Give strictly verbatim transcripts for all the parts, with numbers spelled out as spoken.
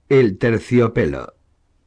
El terciopelo.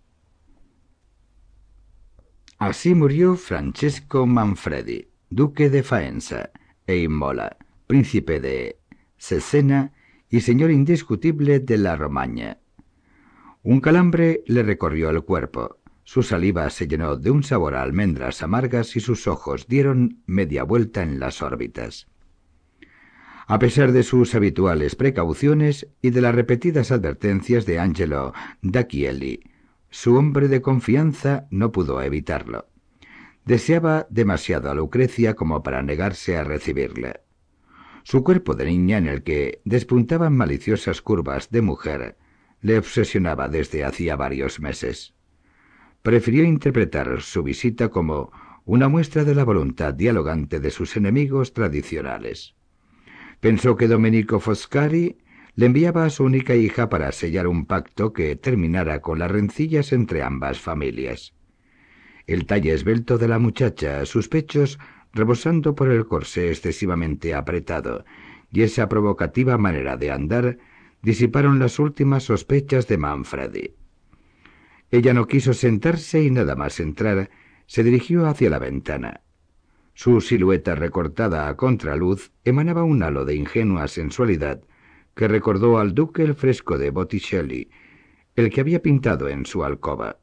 Así murió Francesco Manfredi, duque de Faenza e Imola, príncipe de Cesena y señor indiscutible de la Romaña. Un calambre le recorrió el cuerpo, su saliva se llenó de un sabor a almendras amargas y sus ojos dieron media vuelta en las órbitas. A pesar de sus habituales precauciones y de las repetidas advertencias de Angelo D'Acchielli, su hombre de confianza no pudo evitarlo. Deseaba demasiado a Lucrecia como para negarse a recibirle. Su cuerpo de niña, en el que despuntaban maliciosas curvas de mujer, le obsesionaba desde hacía varios meses. Prefirió interpretar su visita como una muestra de la voluntad dialogante de sus enemigos tradicionales. Pensó que Domenico Foscari le enviaba a su única hija para sellar un pacto que terminara con las rencillas entre ambas familias. El talle esbelto de la muchacha, sus pechos rebosando por el corsé excesivamente apretado, y esa provocativa manera de andar disiparon las últimas sospechas de Manfredi. Ella no quiso sentarse y nada más entrar se dirigió hacia la ventana. Su silueta recortada a contraluz emanaba un halo de ingenua sensualidad que recordó al duque el fresco de Botticelli, el que había pintado en su alcoba.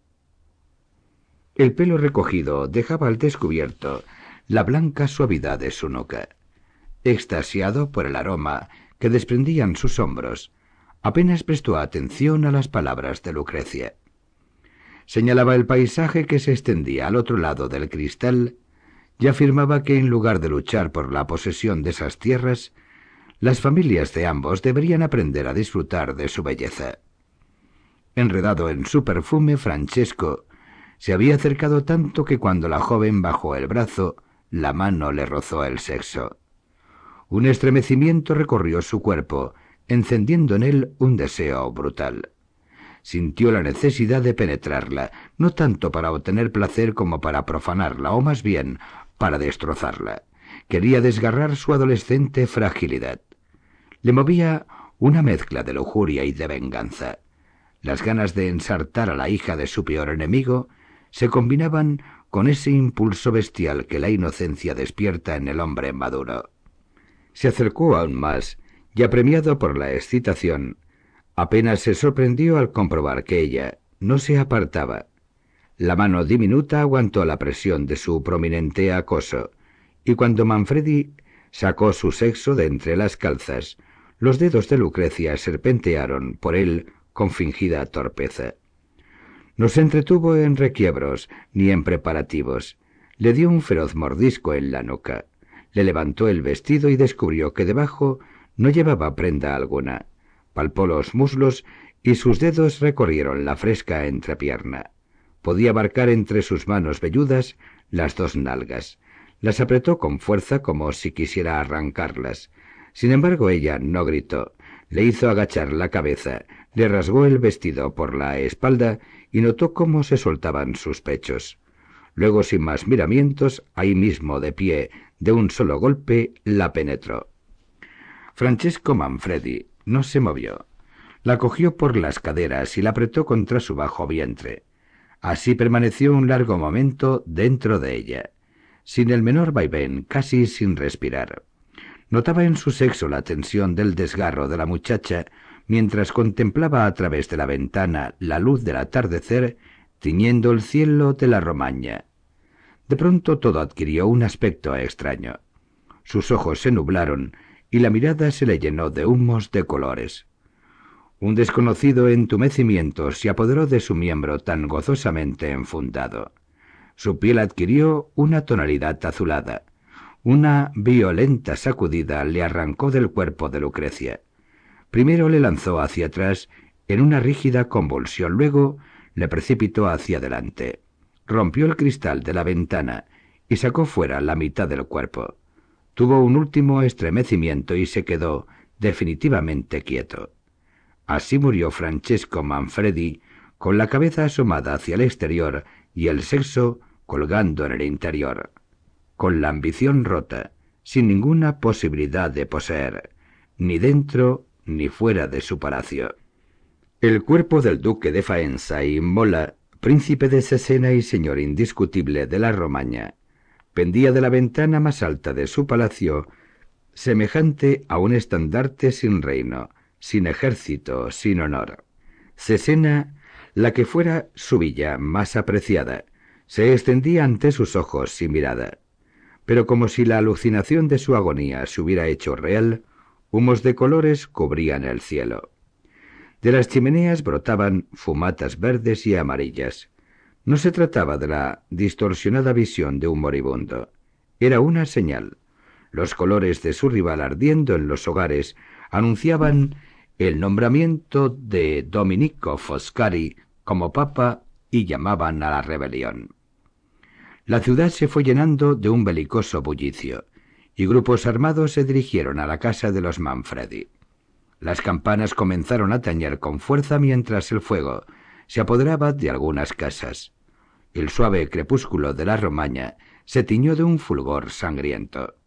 El pelo recogido dejaba al descubierto la blanca suavidad de su nuca. Extasiado por el aroma que desprendían sus hombros, apenas prestó atención a las palabras de Lucrecia. Señalaba el paisaje que se extendía al otro lado del cristal y afirmaba que en lugar de luchar por la posesión de esas tierras, las familias de ambos deberían aprender a disfrutar de su belleza. Enredado en su perfume, Francesco se había acercado tanto que cuando la joven bajó el brazo, la mano le rozó el sexo. Un estremecimiento recorrió su cuerpo, encendiendo en él un deseo brutal. Sintió la necesidad de penetrarla, no tanto para obtener placer como para profanarla, o más bien para destrozarla. Quería desgarrar su adolescente fragilidad. Le movía una mezcla de lujuria y de venganza. Las ganas de ensartar a la hija de su peor enemigo se combinaban con ese impulso bestial que la inocencia despierta en el hombre maduro. Se acercó aún más, y apremiado por la excitación, apenas se sorprendió al comprobar que ella no se apartaba. La mano diminuta aguantó la presión de su prominente acoso, y cuando Manfredi sacó su sexo de entre las calzas, los dedos de Lucrecia serpentearon por él con fingida torpeza. No se entretuvo en requiebros ni en preparativos. Le dio un feroz mordisco en la nuca. Le levantó el vestido y descubrió que debajo no llevaba prenda alguna. Palpó los muslos y sus dedos recorrieron la fresca entrepierna. Podía abarcar entre sus manos velludas las dos nalgas. Las apretó con fuerza como si quisiera arrancarlas. Sin embargo, ella no gritó. Le hizo agachar la cabeza, le rasgó el vestido por la espalda y notó cómo se soltaban sus pechos. Luego, sin más miramientos, ahí mismo de pie, de un solo golpe, la penetró. Francesco Manfredi no se movió. La cogió por las caderas y la apretó contra su bajo vientre. Así permaneció un largo momento dentro de ella, sin el menor vaivén, casi sin respirar. Notaba en su sexo la tensión del desgarro de la muchacha mientras contemplaba a través de la ventana la luz del atardecer tiñendo el cielo de la Romaña. De pronto todo adquirió un aspecto extraño. Sus ojos se nublaron y la mirada se le llenó de humos de colores. Un desconocido entumecimiento se apoderó de su miembro tan gozosamente enfundado. Su piel adquirió una tonalidad azulada. Una violenta sacudida le arrancó del cuerpo de Lucrecia. Primero le lanzó hacia atrás en una rígida convulsión, luego le precipitó hacia adelante. Rompió el cristal de la ventana y sacó fuera la mitad del cuerpo. Tuvo un último estremecimiento y se quedó definitivamente quieto. Así murió Francesco Manfredi, con la cabeza asomada hacia el exterior y el sexo colgando en el interior, con la ambición rota, sin ninguna posibilidad de poseer, ni dentro ni fuera de su palacio. El cuerpo del duque de Faenza y Mola, príncipe de Cesena y señor indiscutible de la Romaña, pendía de la ventana más alta de su palacio, semejante a un estandarte sin reino, sin ejército, sin honor. Cesena, la que fuera su villa más apreciada, se extendía ante sus ojos sin mirada. Pero como si la alucinación de su agonía se hubiera hecho real, humos de colores cubrían el cielo. De las chimeneas brotaban fumatas verdes y amarillas. No se trataba de la distorsionada visión de un moribundo. Era una señal. Los colores de su rival ardiendo en los hogares anunciaban el nombramiento de Domenico Foscari como papa y llamaban a la rebelión. La ciudad se fue llenando de un belicoso bullicio, y grupos armados se dirigieron a la casa de los Manfredi. Las campanas comenzaron a tañer con fuerza mientras el fuego se apoderaba de algunas casas. El suave crepúsculo de la Romaña se tiñó de un fulgor sangriento.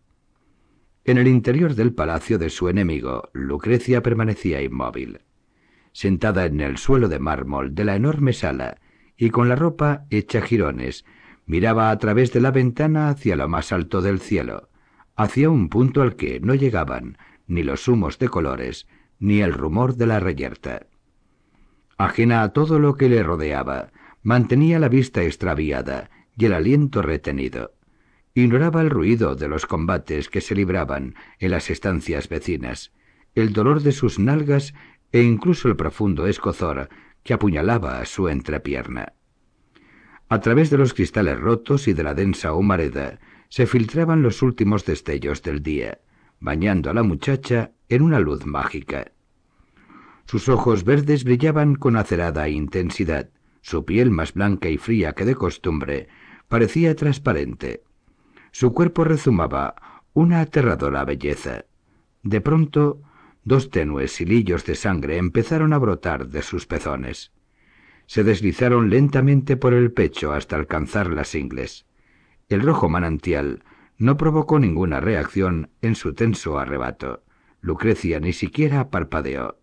En el interior del palacio de su enemigo, Lucrecia permanecía inmóvil. Sentada en el suelo de mármol de la enorme sala y con la ropa hecha jirones, miraba a través de la ventana hacia lo más alto del cielo, hacia un punto al que no llegaban ni los humos de colores, ni el rumor de la reyerta. Ajena a todo lo que le rodeaba, mantenía la vista extraviada y el aliento retenido. Ignoraba el ruido de los combates que se libraban en las estancias vecinas, el dolor de sus nalgas e incluso el profundo escozor que apuñalaba a su entrepierna. A través de los cristales rotos y de la densa humareda se filtraban los últimos destellos del día, bañando a la muchacha en una luz mágica. Sus ojos verdes brillaban con acerada intensidad, su piel más blanca y fría que de costumbre parecía transparente. Su cuerpo rezumaba una aterradora belleza. De pronto, dos tenues hilillos de sangre empezaron a brotar de sus pezones. Se deslizaron lentamente por el pecho hasta alcanzar las ingles. El rojo manantial no provocó ninguna reacción en su tenso arrebato. Lucrecia ni siquiera parpadeó.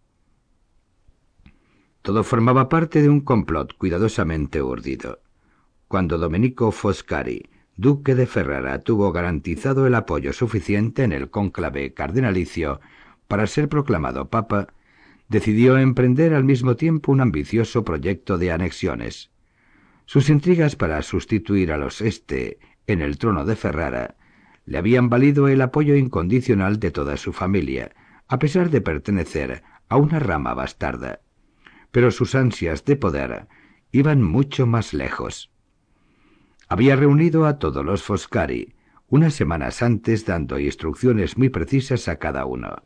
Todo formaba parte de un complot cuidadosamente urdido. Cuando Domenico Foscari, duque de Ferrara, tuvo garantizado el apoyo suficiente en el cónclave cardenalicio para ser proclamado papa, decidió emprender al mismo tiempo un ambicioso proyecto de anexiones. Sus intrigas para sustituir a los Este en el trono de Ferrara le habían valido el apoyo incondicional de toda su familia, a pesar de pertenecer a una rama bastarda. Pero sus ansias de poder iban mucho más lejos. Había reunido a todos los Foscari unas semanas antes, dando instrucciones muy precisas a cada uno.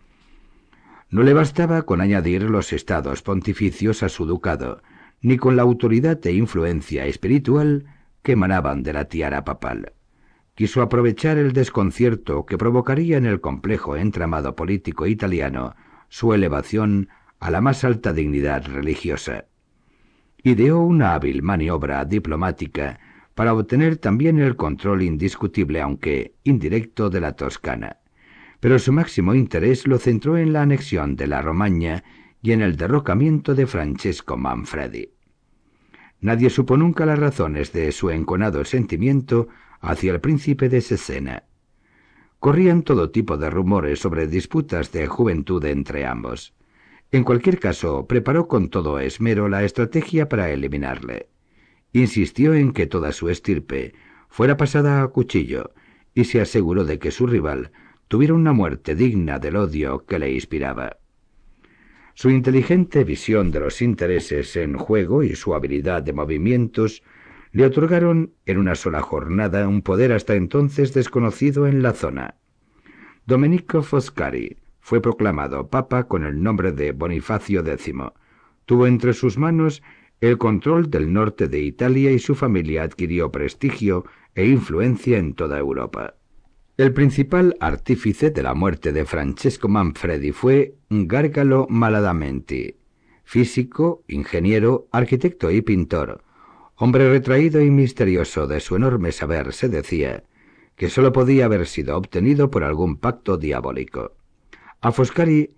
No le bastaba con añadir los estados pontificios a su ducado, ni con la autoridad e influencia espiritual que emanaban de la tiara papal. Quiso aprovechar el desconcierto que provocaría en el complejo entramado político italiano su elevación a la más alta dignidad religiosa. Ideó una hábil maniobra diplomática para obtener también el control indiscutible, aunque indirecto, de la Toscana. Pero su máximo interés lo centró en la anexión de la Romaña y en el derrocamiento de Francesco Manfredi. Nadie supo nunca las razones de su enconado sentimiento hacia el príncipe de Cesena. Corrían todo tipo de rumores sobre disputas de juventud entre ambos. En cualquier caso, preparó con todo esmero la estrategia para eliminarle. Insistió en que toda su estirpe fuera pasada a cuchillo y se aseguró de que su rival tuviera una muerte digna del odio que le inspiraba. Su inteligente visión de los intereses en juego y su habilidad de movimientos le otorgaron en una sola jornada un poder hasta entonces desconocido en la zona. Domenico Foscari fue proclamado papa con el nombre de Bonifacio décimo. Tuvo entre sus manos el control del norte de Italia y su familia adquirió prestigio e influencia en toda Europa. El principal artífice de la muerte de Francesco Manfredi fue Gargalo Maladamenti, físico, ingeniero, arquitecto y pintor. Hombre retraído y misterioso, de su enorme saber se decía que sólo podía haber sido obtenido por algún pacto diabólico. A Foscari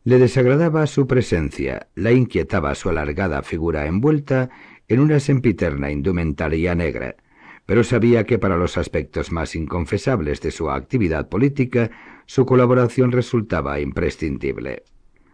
Le desagradaba su presencia, la inquietaba su alargada figura envuelta en una sempiterna indumentaria negra, pero sabía que para los aspectos más inconfesables de su actividad política su colaboración resultaba imprescindible.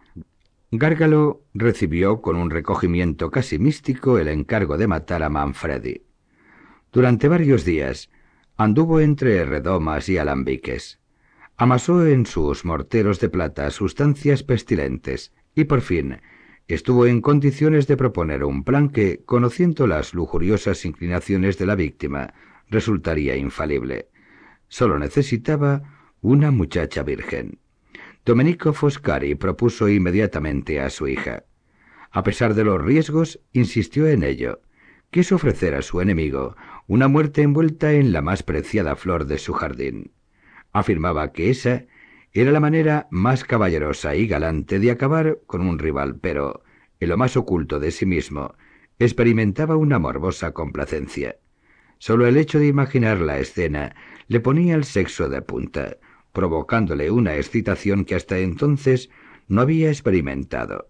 Gárgalo recibió con un recogimiento casi místico el encargo de matar a Manfredi. Durante varios días anduvo entre redomas y alambiques. Amasó en sus morteros de plata sustancias pestilentes y por fin estuvo en condiciones de proponer un plan que, conociendo las lujuriosas inclinaciones de la víctima, resultaría infalible. Solo necesitaba una muchacha virgen. Domenico Foscari propuso inmediatamente a su hija. A pesar de los riesgos, insistió en ello. Quiso ofrecer a su enemigo una muerte envuelta en la más preciada flor de su jardín. Afirmaba que esa era la manera más caballerosa y galante de acabar con un rival, pero, en lo más oculto de sí mismo, experimentaba una morbosa complacencia. Solo el hecho de imaginar la escena le ponía el sexo de punta, provocándole una excitación que hasta entonces no había experimentado.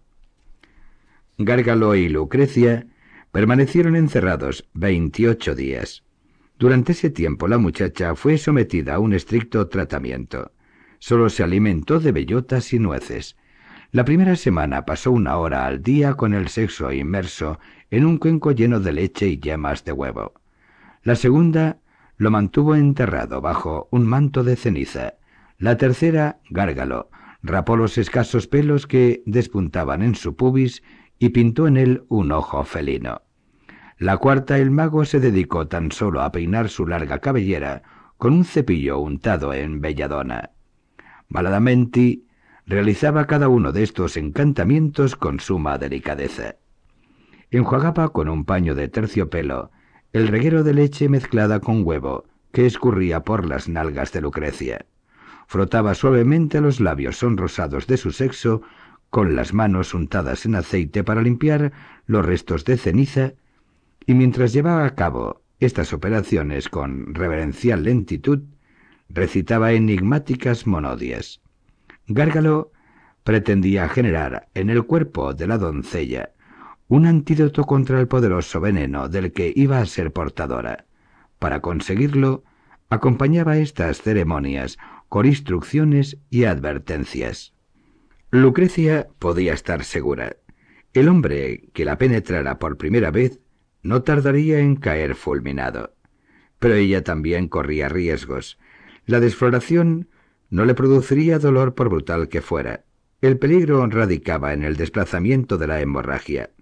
Gárgalo y Lucrecia permanecieron encerrados veintiocho días. Durante ese tiempo la muchacha fue sometida a un estricto tratamiento. Solo se alimentó de bellotas y nueces. La primera semana pasó una hora al día con el sexo inmerso en un cuenco lleno de leche y yemas de huevo. La segunda lo mantuvo enterrado bajo un manto de ceniza. La tercera, Gárgalo, rapó los escasos pelos que despuntaban en su pubis y pintó en él un ojo felino. La cuarta, el mago se dedicó tan solo a peinar su larga cabellera con un cepillo untado en belladona. Maladamenti realizaba cada uno de estos encantamientos con suma delicadeza. Enjuagaba con un paño de terciopelo el reguero de leche mezclada con huevo que escurría por las nalgas de Lucrecia. Frotaba suavemente los labios sonrosados de su sexo con las manos untadas en aceite para limpiar los restos de ceniza, y mientras llevaba a cabo estas operaciones con reverencial lentitud, recitaba enigmáticas monodias. Gárgalo pretendía generar en el cuerpo de la doncella un antídoto contra el poderoso veneno del que iba a ser portadora. Para conseguirlo, acompañaba estas ceremonias con instrucciones y advertencias. Lucrecia podía estar segura. El hombre que la penetrara por primera vez no tardaría en caer fulminado. Pero ella también corría riesgos. La desfloración no le produciría dolor por brutal que fuera. El peligro radicaba en el desplazamiento de la hemorragia.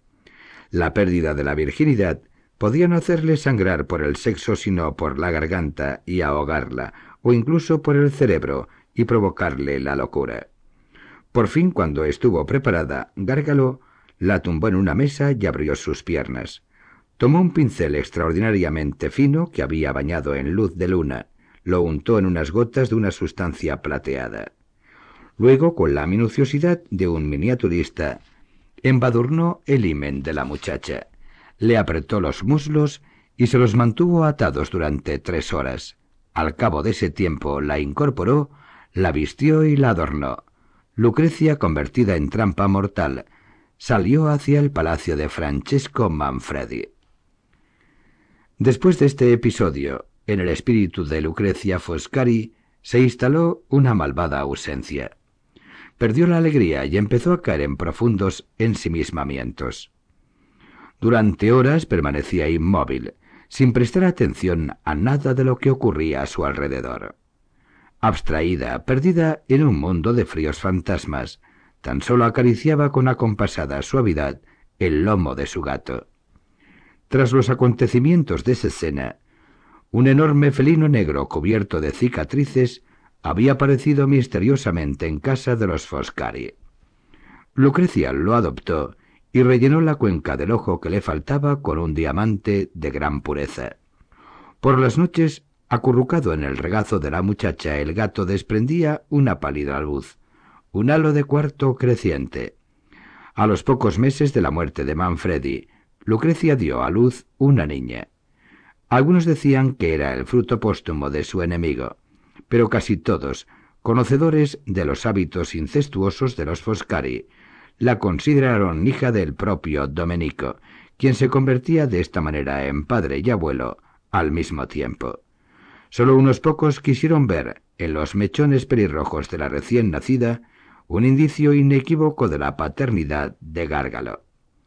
La pérdida de la virginidad podía no hacerle sangrar por el sexo sino por la garganta y ahogarla, o incluso por el cerebro y provocarle la locura. Por fin, cuando estuvo preparada, Gárgalo la tumbó en una mesa y abrió sus piernas. Tomó un pincel extraordinariamente fino que había bañado en luz de luna, lo untó en unas gotas de una sustancia plateada. Luego, con la minuciosidad de un miniaturista, embadurnó el himen de la muchacha, le apretó los muslos y se los mantuvo atados durante tres horas. Al cabo de ese tiempo la incorporó, la vistió y la adornó. Lucrecia, convertida en trampa mortal, salió hacia el palacio de Francesco Manfredi. Después de este episodio, en el espíritu de Lucrecia Foscari se instaló una malvada ausencia. Perdió la alegría y empezó a caer en profundos ensimismamientos. Durante horas permanecía inmóvil, sin prestar atención a nada de lo que ocurría a su alrededor. Abstraída, perdida en un mundo de fríos fantasmas, tan solo acariciaba con acompasada suavidad el lomo de su gato. Tras los acontecimientos de esa escena, un enorme felino negro cubierto de cicatrices había aparecido misteriosamente en casa de los Foscari. Lucrecia lo adoptó y rellenó la cuenca del ojo que le faltaba con un diamante de gran pureza. Por las noches, acurrucado en el regazo de la muchacha, el gato desprendía una pálida luz, un halo de cuarto creciente. A los pocos meses de la muerte de Manfredi, Lucrecia dio a luz una niña. Algunos decían que era el fruto póstumo de su enemigo, pero casi todos conocedores de los hábitos incestuosos de los Foscari, la consideraron hija del propio Domenico, quien se convertía de esta manera en padre y abuelo al mismo tiempo. Solo unos pocos quisieron ver en los mechones pelirrojos de la recién nacida un indicio inequívoco de la paternidad de Gárgalo.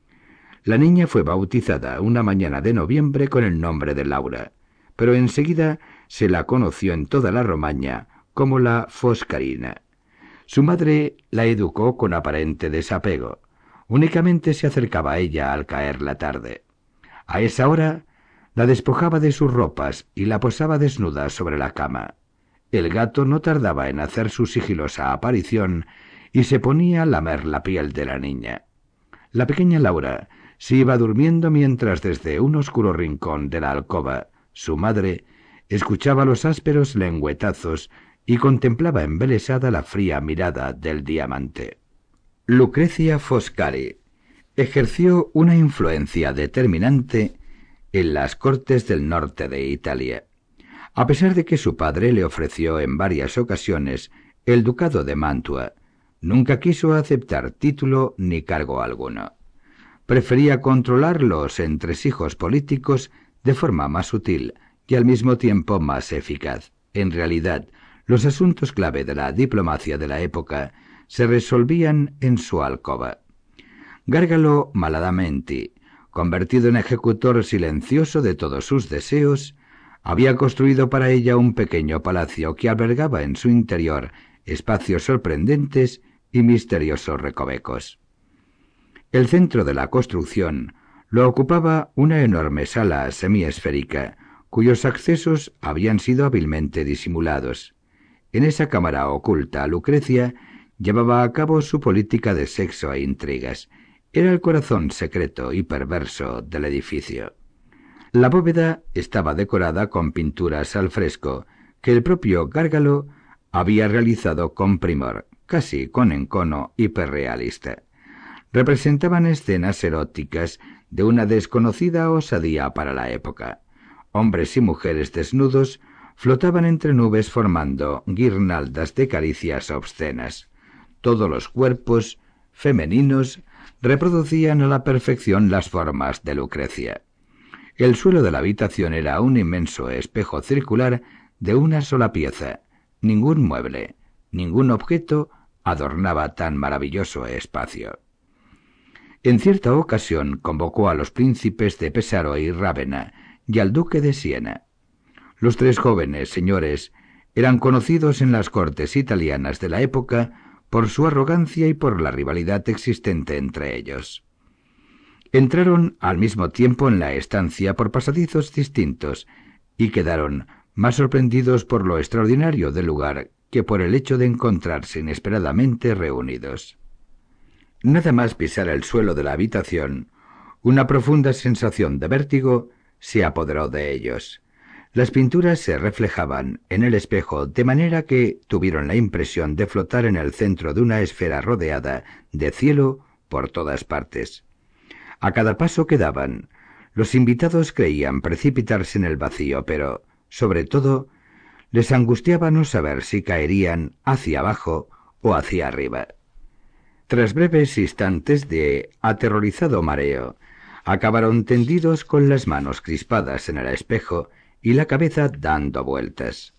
La niña fue bautizada una mañana de noviembre con el nombre de Laura, pero enseguida se la conoció en toda la Romaña como la Foscarina. Su madre la educó con aparente desapego. Únicamente se acercaba a ella al caer la tarde. A esa hora la despojaba de sus ropas y la posaba desnuda sobre la cama. El gato no tardaba en hacer su sigilosa aparición y se ponía a lamer la piel de la niña. La pequeña Laura se iba durmiendo mientras desde un oscuro rincón de la alcoba su madre escuchaba los ásperos lengüetazos y contemplaba embelesada la fría mirada del diamante. Lucrecia Foscari ejerció una influencia determinante en las cortes del norte de Italia. A pesar de que su padre le ofreció en varias ocasiones el ducado de Mantua, nunca quiso aceptar título ni cargo alguno. Prefería controlar los entresijos políticos de forma más sutil y al mismo tiempo más eficaz. En realidad, los asuntos clave de la diplomacia de la época se resolvían en su alcoba. Gárgalo Maladamenti, convertido en ejecutor silencioso de todos sus deseos, había construido para ella un pequeño palacio que albergaba en su interior espacios sorprendentes y misteriosos recovecos. El centro de la construcción lo ocupaba una enorme sala semiesférica, cuyos accesos habían sido hábilmente disimulados. En esa cámara oculta, Lucrecia llevaba a cabo su política de sexo e intrigas. Era el corazón secreto y perverso del edificio. La bóveda estaba decorada con pinturas al fresco que el propio Gárgalo había realizado con primor, casi con encono hiperrealista. Representaban escenas eróticas de una desconocida osadía para la época. Hombres y mujeres desnudos flotaban entre nubes formando guirnaldas de caricias obscenas. Todos los cuerpos femeninos reproducían a la perfección las formas de Lucrecia. El suelo de la habitación era un inmenso espejo circular de una sola pieza. Ningún mueble, ningún objeto adornaba tan maravilloso espacio. En cierta ocasión convocó a los príncipes de Pesaro y Rávena y al duque de Siena. Los tres jóvenes señores eran conocidos en las cortes italianas de la época por su arrogancia y por la rivalidad existente entre ellos. Entraron al mismo tiempo en la estancia por pasadizos distintos y quedaron más sorprendidos por lo extraordinario del lugar que por el hecho de encontrarse inesperadamente reunidos. Nada más pisar el suelo de la habitación, una profunda sensación de vértigo se apoderó de ellos. Las pinturas se reflejaban en el espejo de manera que tuvieron la impresión de flotar en el centro de una esfera rodeada de cielo por todas partes. A cada paso que daban, los invitados creían precipitarse en el vacío, pero, sobre todo, les angustiaba no saber si caerían hacia abajo o hacia arriba. Tras breves instantes de aterrorizado mareo, acabaron tendidos con las manos crispadas en el espejo y la cabeza dando vueltas.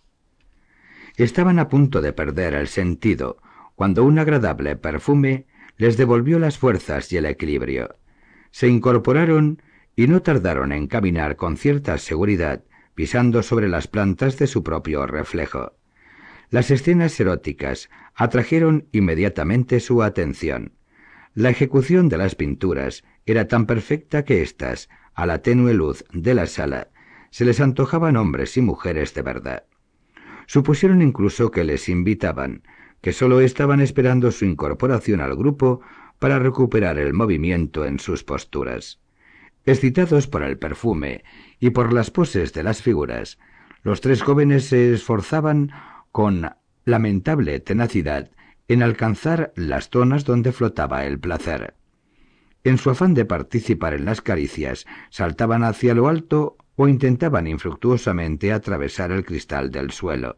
Estaban a punto de perder el sentido cuando un agradable perfume les devolvió las fuerzas y el equilibrio. Se incorporaron y no tardaron en caminar con cierta seguridad, pisando sobre las plantas de su propio reflejo. Las escenas eróticas atrajeron inmediatamente su atención. La ejecución de las pinturas era tan perfecta que éstas, a la tenue luz de la sala, se les antojaban hombres y mujeres de verdad. Supusieron incluso que les invitaban, que sólo estaban esperando su incorporación al grupo para recuperar el movimiento en sus posturas. Excitados por el perfume y por las poses de las figuras, los tres jóvenes se esforzaban con lamentable tenacidad en alcanzar las zonas donde flotaba el placer. En su afán de participar en las caricias, saltaban hacia lo alto o intentaban infructuosamente atravesar el cristal del suelo,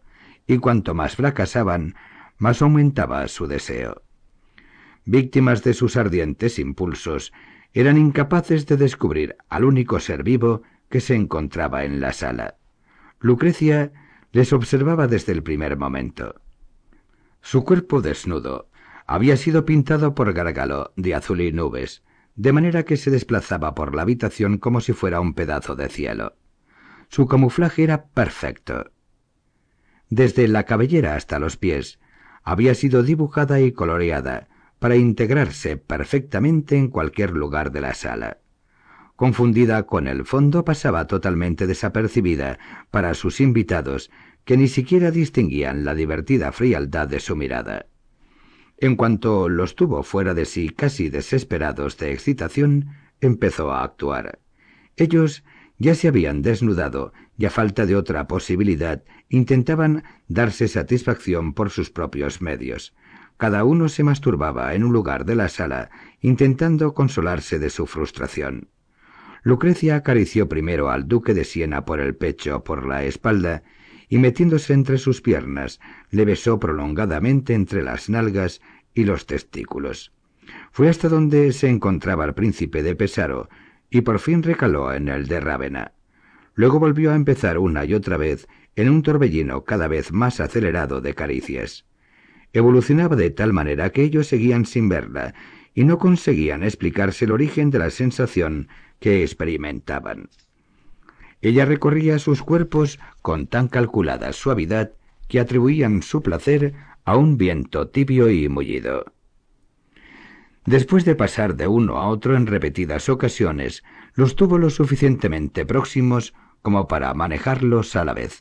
y cuanto más fracasaban, más aumentaba su deseo. Víctimas de sus ardientes impulsos, eran incapaces de descubrir al único ser vivo que se encontraba en la sala. Lucrecia les observaba desde el primer momento. Su cuerpo desnudo había sido pintado por Gargalo de azul y nubes, de manera que se desplazaba por la habitación como si fuera un pedazo de cielo. Su camuflaje era perfecto. Desde la cabellera hasta los pies, había sido dibujada y coloreada para integrarse perfectamente en cualquier lugar de la sala. Confundida con el fondo, pasaba totalmente desapercibida para sus invitados, que ni siquiera distinguían la divertida frialdad de su mirada. En cuanto los tuvo fuera de sí, casi desesperados de excitación, empezó a actuar. Ellos ya se habían desnudado y a falta de otra posibilidad intentaban darse satisfacción por sus propios medios. Cada uno se masturbaba en un lugar de la sala, intentando consolarse de su frustración. Lucrecia acarició primero al duque de Siena por el pecho, por la espalda, y metiéndose entre sus piernas, le besó prolongadamente entre las nalgas y los testículos. Fue hasta donde se encontraba el príncipe de Pesaro, y por fin recaló en el de Rávena. Luego volvió a empezar una y otra vez en un torbellino cada vez más acelerado de caricias. Evolucionaba de tal manera que ellos seguían sin verla y no conseguían explicarse el origen de la sensación que experimentaban. Ella recorría sus cuerpos con tan calculada suavidad que atribuían su placer a un viento tibio y mullido. Después de pasar de uno a otro en repetidas ocasiones, los tuvo lo suficientemente próximos como para manejarlos a la vez.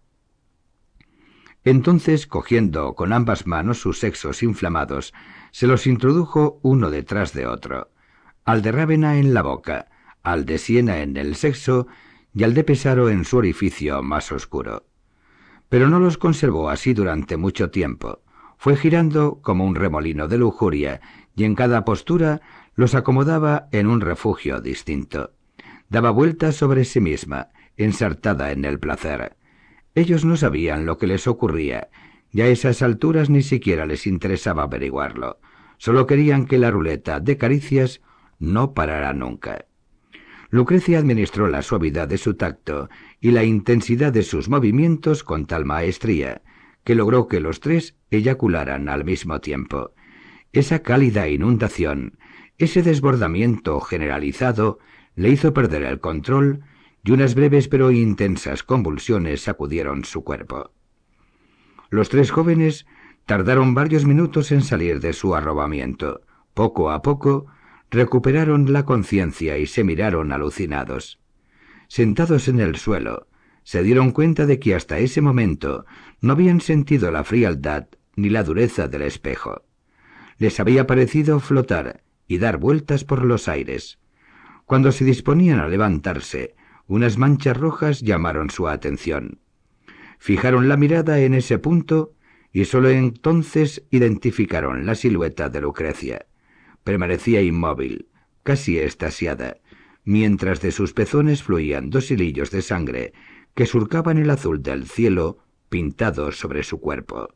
Entonces, cogiendo con ambas manos sus sexos inflamados, se los introdujo uno detrás de otro, al de Rávena en la boca, al de Siena en el sexo y al de Pesaro en su orificio más oscuro. Pero no los conservó así durante mucho tiempo. Fue girando como un remolino de lujuria y en cada postura los acomodaba en un refugio distinto. Daba vueltas sobre sí misma, ensartada en el placer. Ellos no sabían lo que les ocurría, y a esas alturas ni siquiera les interesaba averiguarlo. Solo querían que la ruleta de caricias no parara nunca. Lucrecia administró la suavidad de su tacto y la intensidad de sus movimientos con tal maestría, que logró que los tres eyacularan al mismo tiempo. Esa cálida inundación, ese desbordamiento generalizado, le hizo perder el control, y unas breves pero intensas convulsiones sacudieron su cuerpo. Los tres jóvenes tardaron varios minutos en salir de su arrobamiento. Poco a poco recuperaron la conciencia y se miraron alucinados. Sentados en el suelo, se dieron cuenta de que hasta ese momento no habían sentido la frialdad ni la dureza del espejo. Les había parecido flotar y dar vueltas por los aires. Cuando se disponían a levantarse, unas manchas rojas llamaron su atención. Fijaron la mirada en ese punto y sólo entonces identificaron la silueta de Lucrecia. Permanecía inmóvil, casi extasiada, mientras de sus pezones fluían dos hilillos de sangre que surcaban el azul del cielo pintado sobre su cuerpo.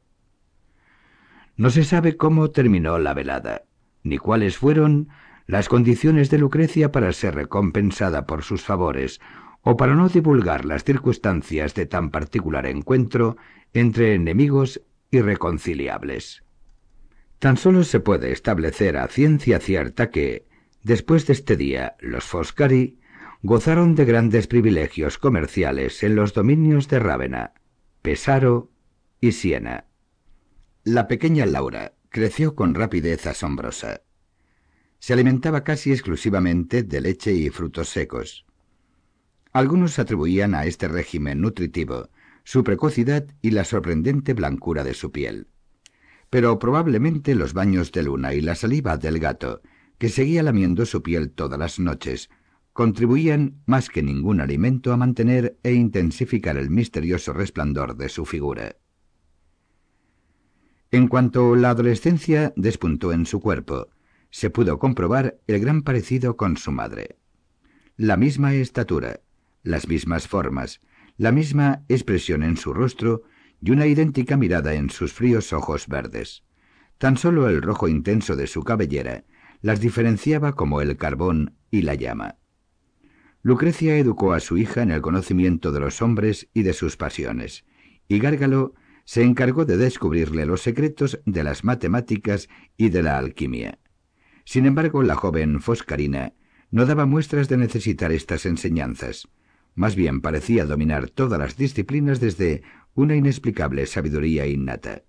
No se sabe cómo terminó la velada, ni cuáles fueron las condiciones de Lucrecia para ser recompensada por sus favores, o para no divulgar las circunstancias de tan particular encuentro entre enemigos irreconciliables. Tan solo se puede establecer a ciencia cierta que, después de este día, los Foscari gozaron de grandes privilegios comerciales en los dominios de Rávena, Pesaro y Siena. La pequeña Laura creció con rapidez asombrosa. Se alimentaba casi exclusivamente de leche y frutos secos. Algunos atribuían a este régimen nutritivo su precocidad y la sorprendente blancura de su piel. Pero probablemente los baños de luna y la saliva del gato, que seguía lamiendo su piel todas las noches, contribuían más que ningún alimento a mantener e intensificar el misterioso resplandor de su figura. En cuanto la adolescencia despuntó en su cuerpo, se pudo comprobar el gran parecido con su madre. La misma estatura, las mismas formas, la misma expresión en su rostro y una idéntica mirada en sus fríos ojos verdes. Tan solo el rojo intenso de su cabellera las diferenciaba como el carbón y la llama. Lucrecia educó a su hija en el conocimiento de los hombres y de sus pasiones, y Gárgalo se encargó de descubrirle los secretos de las matemáticas y de la alquimia. Sin embargo, la joven Foscarina no daba muestras de necesitar estas enseñanzas. Más bien parecía dominar todas las disciplinas desde una inexplicable sabiduría innata.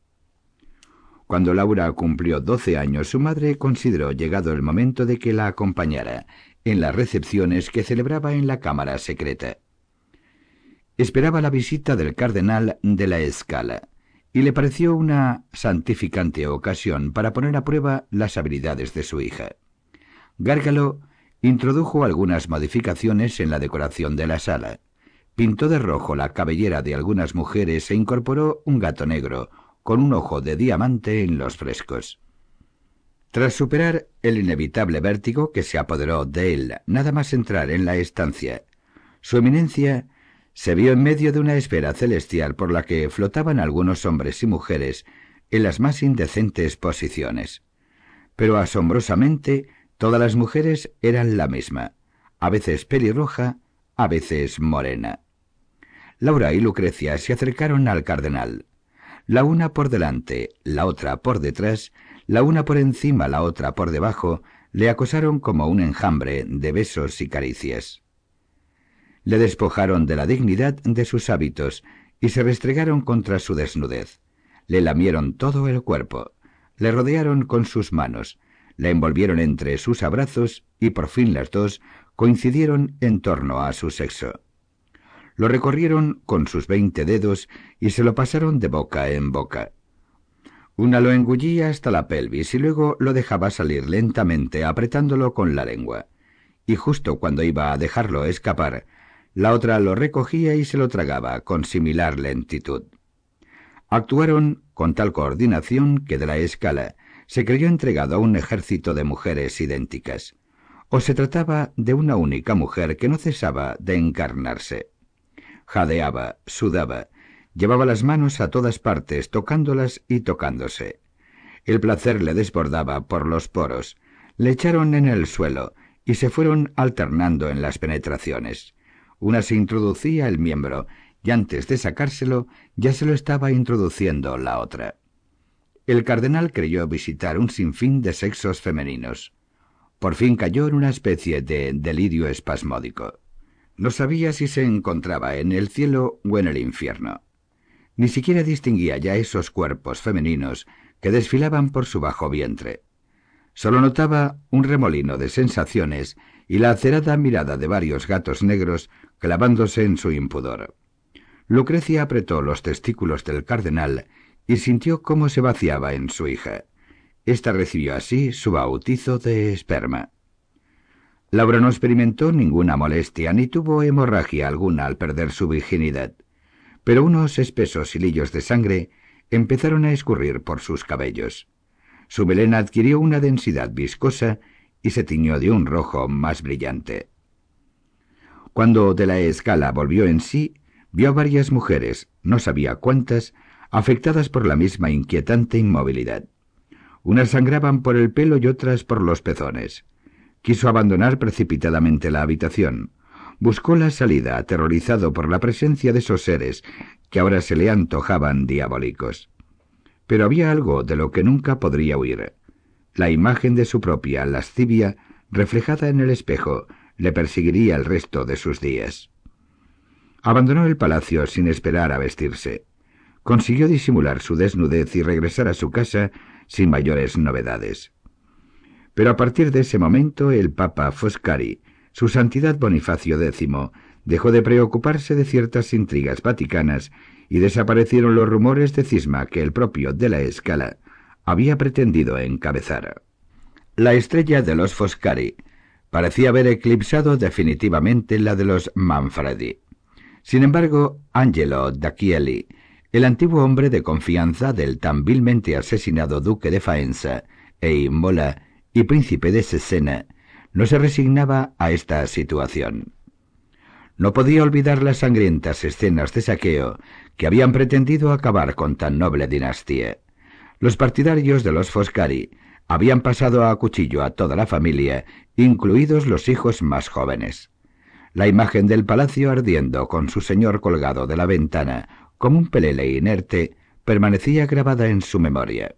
Cuando Laura cumplió doce años, su madre consideró llegado el momento de que la acompañara en las recepciones que celebraba en la cámara secreta. Esperaba la visita del cardenal de la Scala, y le pareció una santificante ocasión para poner a prueba las habilidades de su hija. Gárgalo introdujo algunas modificaciones en la decoración de la sala, pintó de rojo la cabellera de algunas mujeres e incorporó un gato negro con un ojo de diamante en los frescos. Tras superar el inevitable vértigo que se apoderó de él nada más entrar en la estancia, su eminencia se vio en medio de una esfera celestial por la que flotaban algunos hombres y mujeres en las más indecentes posiciones. Pero asombrosamente todas las mujeres eran la misma, a veces pelirroja, a veces morena. Laura y Lucrecia se acercaron al cardenal. La una por delante, la otra por detrás, la una por encima, la otra por debajo, le acosaron como un enjambre de besos y caricias. Le despojaron de la dignidad de sus hábitos y se restregaron contra su desnudez. Le lamieron todo el cuerpo, le rodearon con sus manos, la envolvieron entre sus abrazos y por fin las dos coincidieron en torno a su sexo. Lo recorrieron con sus veinte dedos y se lo pasaron de boca en boca. Una lo engullía hasta la pelvis y luego lo dejaba salir lentamente apretándolo con la lengua. Y justo cuando iba a dejarlo escapar, la otra lo recogía y se lo tragaba con similar lentitud. Actuaron con tal coordinación que de la Scala se creyó entregado a un ejército de mujeres idénticas. O se trataba de una única mujer que no cesaba de encarnarse. Jadeaba, sudaba, llevaba las manos a todas partes, tocándolas y tocándose. El placer le desbordaba por los poros. Le echaron en el suelo y se fueron alternando en las penetraciones. Una se introducía el miembro y antes de sacárselo ya se lo estaba introduciendo la otra. El cardenal creyó visitar un sinfín de sexos femeninos. Por fin cayó en una especie de delirio espasmódico. No sabía si se encontraba en el cielo o en el infierno. Ni siquiera distinguía ya esos cuerpos femeninos que desfilaban por su bajo vientre. Solo notaba un remolino de sensaciones y la acerada mirada de varios gatos negros clavándose en su impudor. Lucrecia apretó los testículos del cardenal y sintió cómo se vaciaba en su hija. Esta recibió así su bautizo de esperma. Laura no experimentó ninguna molestia ni tuvo hemorragia alguna al perder su virginidad, pero unos espesos hilillos de sangre empezaron a escurrir por sus cabellos. Su melena adquirió una densidad viscosa y se tiñó de un rojo más brillante. Cuando de la Scala volvió en sí, vio a varias mujeres, no sabía cuántas, afectadas por la misma inquietante inmovilidad. Unas sangraban por el pelo y otras por los pezones. Quiso abandonar precipitadamente la habitación. Buscó la salida, aterrorizado por la presencia de esos seres que ahora se le antojaban diabólicos. Pero había algo de lo que nunca podría huir. La imagen de su propia lascivia, reflejada en el espejo, le perseguiría el resto de sus días. Abandonó el palacio sin esperar a vestirse. Consiguió disimular su desnudez y regresar a su casa sin mayores novedades. Pero a partir de ese momento el Papa Foscari, su Santidad Bonifacio décimo, dejó de preocuparse de ciertas intrigas vaticanas y desaparecieron los rumores de cisma que el propio de la Scala había pretendido encabezar. La estrella de los Foscari parecía haber eclipsado definitivamente la de los Manfredi. Sin embargo, Angelo D'Acchielli, el antiguo hombre de confianza del tan vilmente asesinado duque de Faenza e Imola y príncipe de Cesena, no se resignaba a esta situación. No podía olvidar las sangrientas escenas de saqueo que habían pretendido acabar con tan noble dinastía. Los partidarios de los Foscari habían pasado a cuchillo a toda la familia, incluidos los hijos más jóvenes. La imagen del palacio ardiendo con su señor colgado de la ventana como un pelele inerte permanecía grabada en su memoria.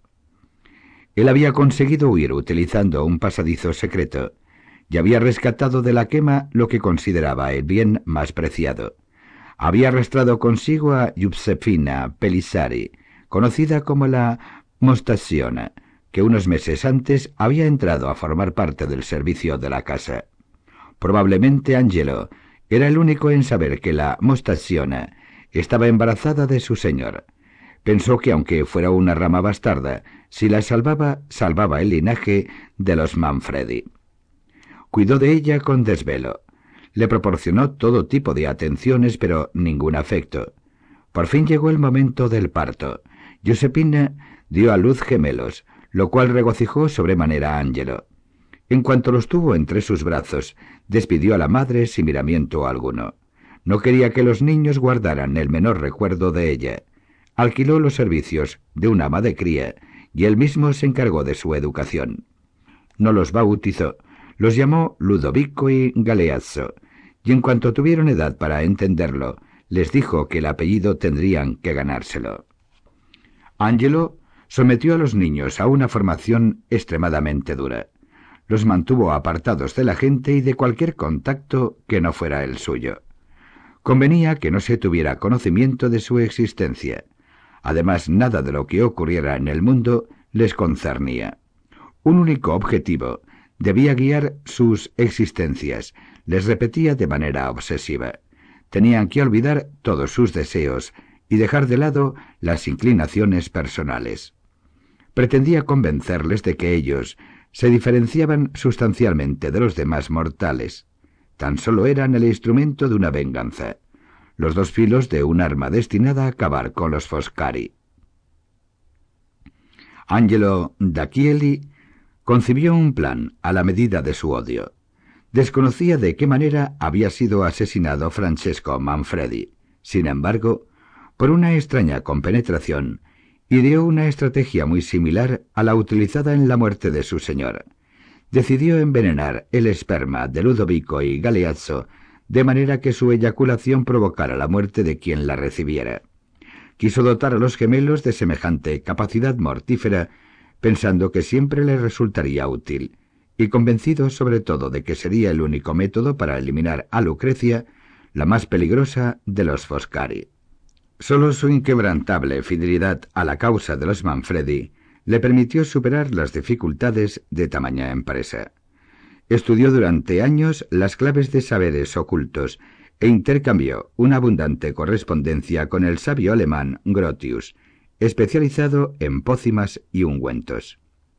Él había conseguido huir utilizando un pasadizo secreto y había rescatado de la quema lo que consideraba el bien más preciado. Había arrastrado consigo a Giuseppina Pelissari, conocida como la Mostaziona, que unos meses antes había entrado a formar parte del servicio de la casa. Probablemente Angelo era el único en saber que la Mostaziona estaba embarazada de su señor. Pensó que aunque fuera una rama bastarda, si la salvaba, salvaba el linaje de los Manfredi. Cuidó de ella con desvelo. Le proporcionó todo tipo de atenciones, pero ningún afecto. Por fin llegó el momento del parto. Giuseppina dio a luz gemelos, lo cual regocijó sobremanera a Angelo. En cuanto los tuvo entre sus brazos, despidió a la madre sin miramiento alguno. No quería que los niños guardaran el menor recuerdo de ella. Alquiló los servicios de un ama de cría y él mismo se encargó de su educación. No los bautizó, los llamó Ludovico y Galeazzo, y en cuanto tuvieron edad para entenderlo, les dijo que el apellido tendrían que ganárselo. Angelo sometió a los niños a una formación extremadamente dura. Los mantuvo apartados de la gente y de cualquier contacto que no fuera el suyo. Convenía que no se tuviera conocimiento de su existencia. Además, nada de lo que ocurriera en el mundo les concernía. Un único objetivo debía guiar sus existencias, les repetía de manera obsesiva. Tenían que olvidar todos sus deseos y dejar de lado las inclinaciones personales. Pretendía convencerles de que ellos se diferenciaban sustancialmente de los demás mortales. Tan solo eran el instrumento de una venganza, los dos filos de un arma destinada a acabar con los Foscari. Angelo Dachieli concibió un plan a la medida de su odio. Desconocía de qué manera había sido asesinado Francesco Manfredi. Sin embargo, por una extraña compenetración, ideó una estrategia muy similar a la utilizada en la muerte de su señor. Decidió envenenar el esperma de Ludovico y Galeazzo de manera que su eyaculación provocara la muerte de quien la recibiera. Quiso dotar a los gemelos de semejante capacidad mortífera, pensando que siempre les resultaría útil, y convencido sobre todo de que sería el único método para eliminar a Lucrecia, la más peligrosa de los Foscari. Solo su inquebrantable fidelidad a la causa de los Manfredi le permitió superar las dificultades de tamaña empresa. Estudió durante años las claves de saberes ocultos e intercambió una abundante correspondencia con el sabio alemán Grotius, especializado en pócimas y ungüentos.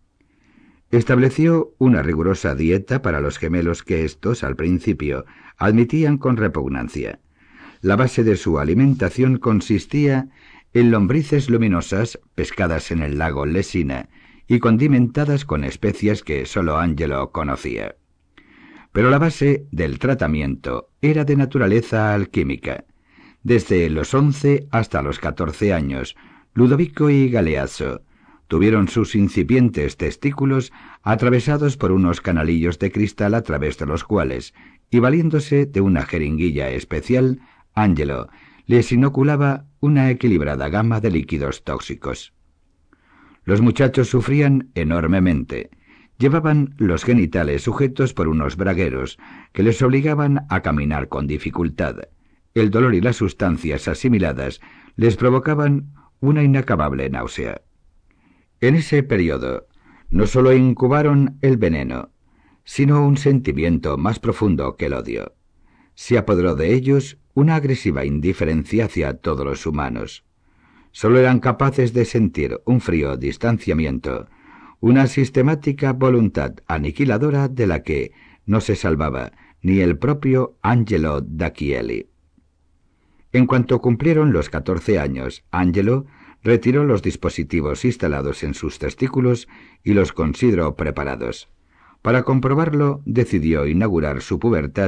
Estableció una rigurosa dieta para los gemelos que éstos, al principio, admitían con repugnancia. La base de su alimentación consistía en lombrices luminosas pescadas en el lago Lesina y condimentadas con especias que sólo Angelo conocía. Pero la base del tratamiento era de naturaleza alquímica. Desde los once hasta los catorce años, Ludovico y Galeazzo tuvieron sus incipientes testículos atravesados por unos canalillos de cristal a través de los cuales, y valiéndose de una jeringuilla especial, Angelo les inoculaba una equilibrada gama de líquidos tóxicos. Los muchachos sufrían enormemente. Llevaban los genitales sujetos por unos bragueros que les obligaban a caminar con dificultad. El dolor y las sustancias asimiladas les provocaban una inacabable náusea. En ese periodo no solo incubaron el veneno, sino un sentimiento más profundo que el odio. Se apoderó de ellos una agresiva indiferencia hacia todos los humanos. Solo eran capaces de sentir un frío distanciamiento, una sistemática voluntad aniquiladora de la que no se salvaba ni el propio Angelo Dachieli. En cuanto cumplieron los catorce años, Angelo retiró los dispositivos instalados en sus testículos y los consideró preparados. Para comprobarlo, decidió inaugurar su pubertad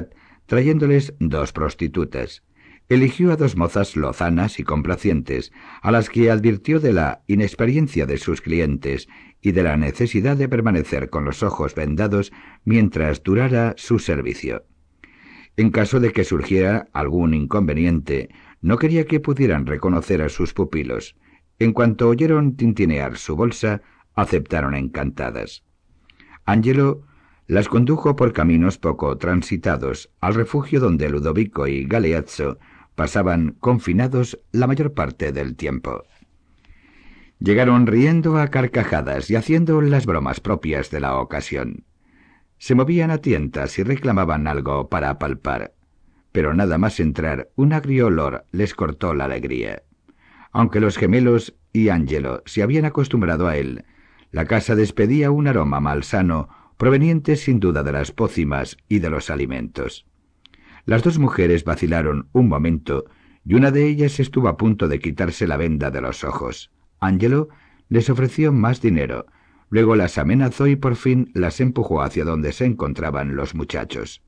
trayéndoles dos prostitutas. Eligió a dos mozas lozanas y complacientes, a las que advirtió de la inexperiencia de sus clientes y de la necesidad de permanecer con los ojos vendados mientras durara su servicio. En caso de que surgiera algún inconveniente, no quería que pudieran reconocer a sus pupilos. En cuanto oyeron tintinear su bolsa, aceptaron encantadas. Angelo las condujo por caminos poco transitados al refugio donde Ludovico y Galeazzo pasaban confinados la mayor parte del tiempo. Llegaron riendo a carcajadas y haciendo las bromas propias de la ocasión. Se movían a tientas y reclamaban algo para palpar, pero nada más entrar un agrio olor les cortó la alegría. Aunque los gemelos y Angelo se habían acostumbrado a él, la casa despedía un aroma malsano proveniente sin duda de las pócimas y de los alimentos. Las dos mujeres vacilaron un momento y una de ellas estuvo a punto de quitarse la venda de los ojos. Angelo les ofreció más dinero, luego las amenazó y por fin las empujó hacia donde se encontraban los muchachos.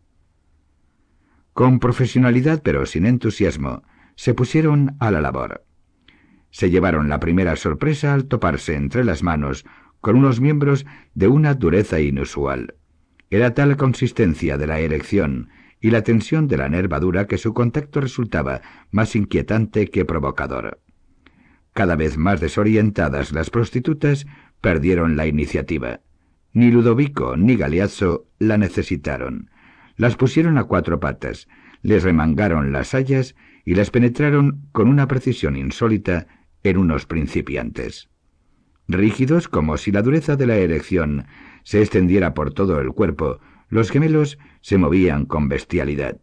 Con profesionalidad pero sin entusiasmo, se pusieron a la labor. Se llevaron la primera sorpresa al toparse entre las manos con unos miembros de una dureza inusual. Era tal la consistencia de la erección y la tensión de la nervadura que su contacto resultaba más inquietante que provocador. Cada vez más desorientadas, las prostitutas perdieron la iniciativa. Ni Ludovico ni Galeazzo la necesitaron. Las pusieron a cuatro patas, les remangaron las sayas y las penetraron con una precisión insólita en unos principiantes. Rígidos como si la dureza de la erección se extendiera por todo el cuerpo, los gemelos se movían con bestialidad.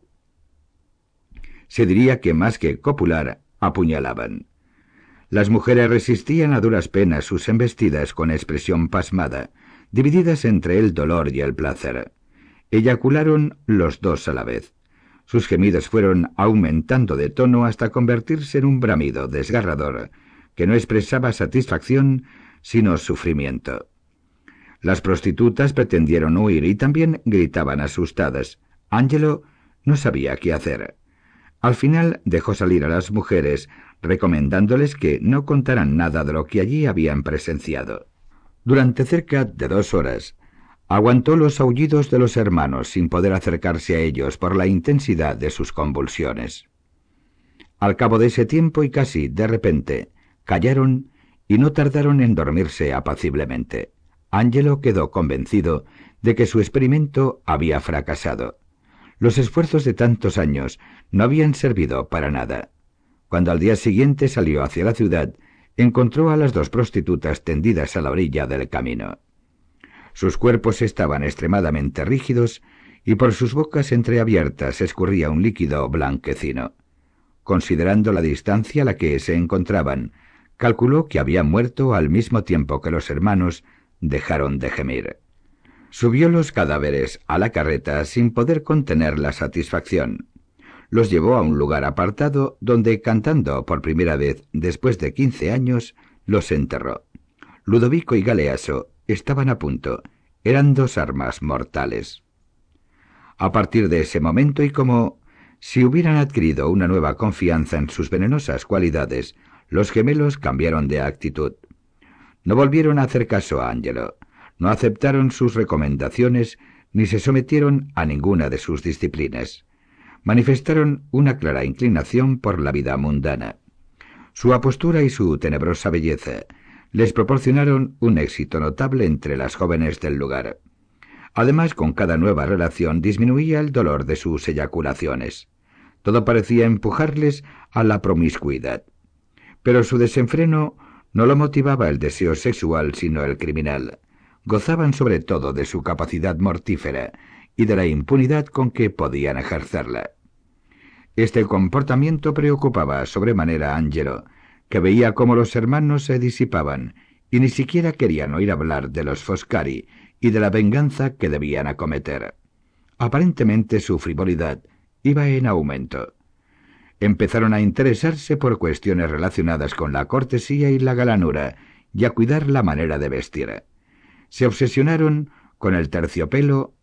Se diría que más que copular, apuñalaban. Las mujeres resistían a duras penas sus embestidas con expresión pasmada, divididas entre el dolor y el placer. Eyacularon los dos a la vez. Sus gemidos fueron aumentando de tono hasta convertirse en un bramido desgarrador que no expresaba satisfacción sino sufrimiento. Las prostitutas pretendieron huir y también gritaban asustadas. Angelo no sabía qué hacer. Al final dejó salir a las mujeres, recomendándoles que no contaran nada de lo que allí habían presenciado. Durante cerca de dos horas, aguantó los aullidos de los hermanos sin poder acercarse a ellos por la intensidad de sus convulsiones. Al cabo de ese tiempo y casi de repente, callaron y no tardaron en dormirse apaciblemente. Angelo quedó convencido de que su experimento había fracasado. Los esfuerzos de tantos años no habían servido para nada. Cuando al día siguiente salió hacia la ciudad, encontró a las dos prostitutas tendidas a la orilla del camino. Sus cuerpos estaban extremadamente rígidos y por sus bocas entreabiertas escurría un líquido blanquecino. Considerando la distancia a la que se encontraban, calculó que habían muerto al mismo tiempo que los hermanos dejaron de gemir. Subió los cadáveres a la carreta sin poder contener la satisfacción. Los llevó a un lugar apartado donde, cantando por primera vez después de quince años, los enterró. Ludovico y Galeazzo estaban a punto. Eran dos armas mortales. A partir de ese momento, y como si hubieran adquirido una nueva confianza en sus venenosas cualidades, los gemelos cambiaron de actitud. No volvieron a hacer caso a Angelo, no aceptaron sus recomendaciones ni se sometieron a ninguna de sus disciplinas. Manifestaron una clara inclinación por la vida mundana. Su apostura y su tenebrosa belleza les proporcionaron un éxito notable entre las jóvenes del lugar. Además, con cada nueva relación disminuía el dolor de sus eyaculaciones. Todo parecía empujarles a la promiscuidad. Pero su desenfreno no lo motivaba el deseo sexual, sino el criminal. Gozaban sobre todo de su capacidad mortífera y de la impunidad con que podían ejercerla. Este comportamiento preocupaba sobremanera a Angelo, que veía cómo los hermanos se disipaban y ni siquiera querían oír hablar de los Foscari y de la venganza que debían acometer. Aparentemente su frivolidad iba en aumento. Empezaron a interesarse por cuestiones relacionadas con la cortesía y la galanura y a cuidar la manera de vestir. Se obsesionaron con el terciopelo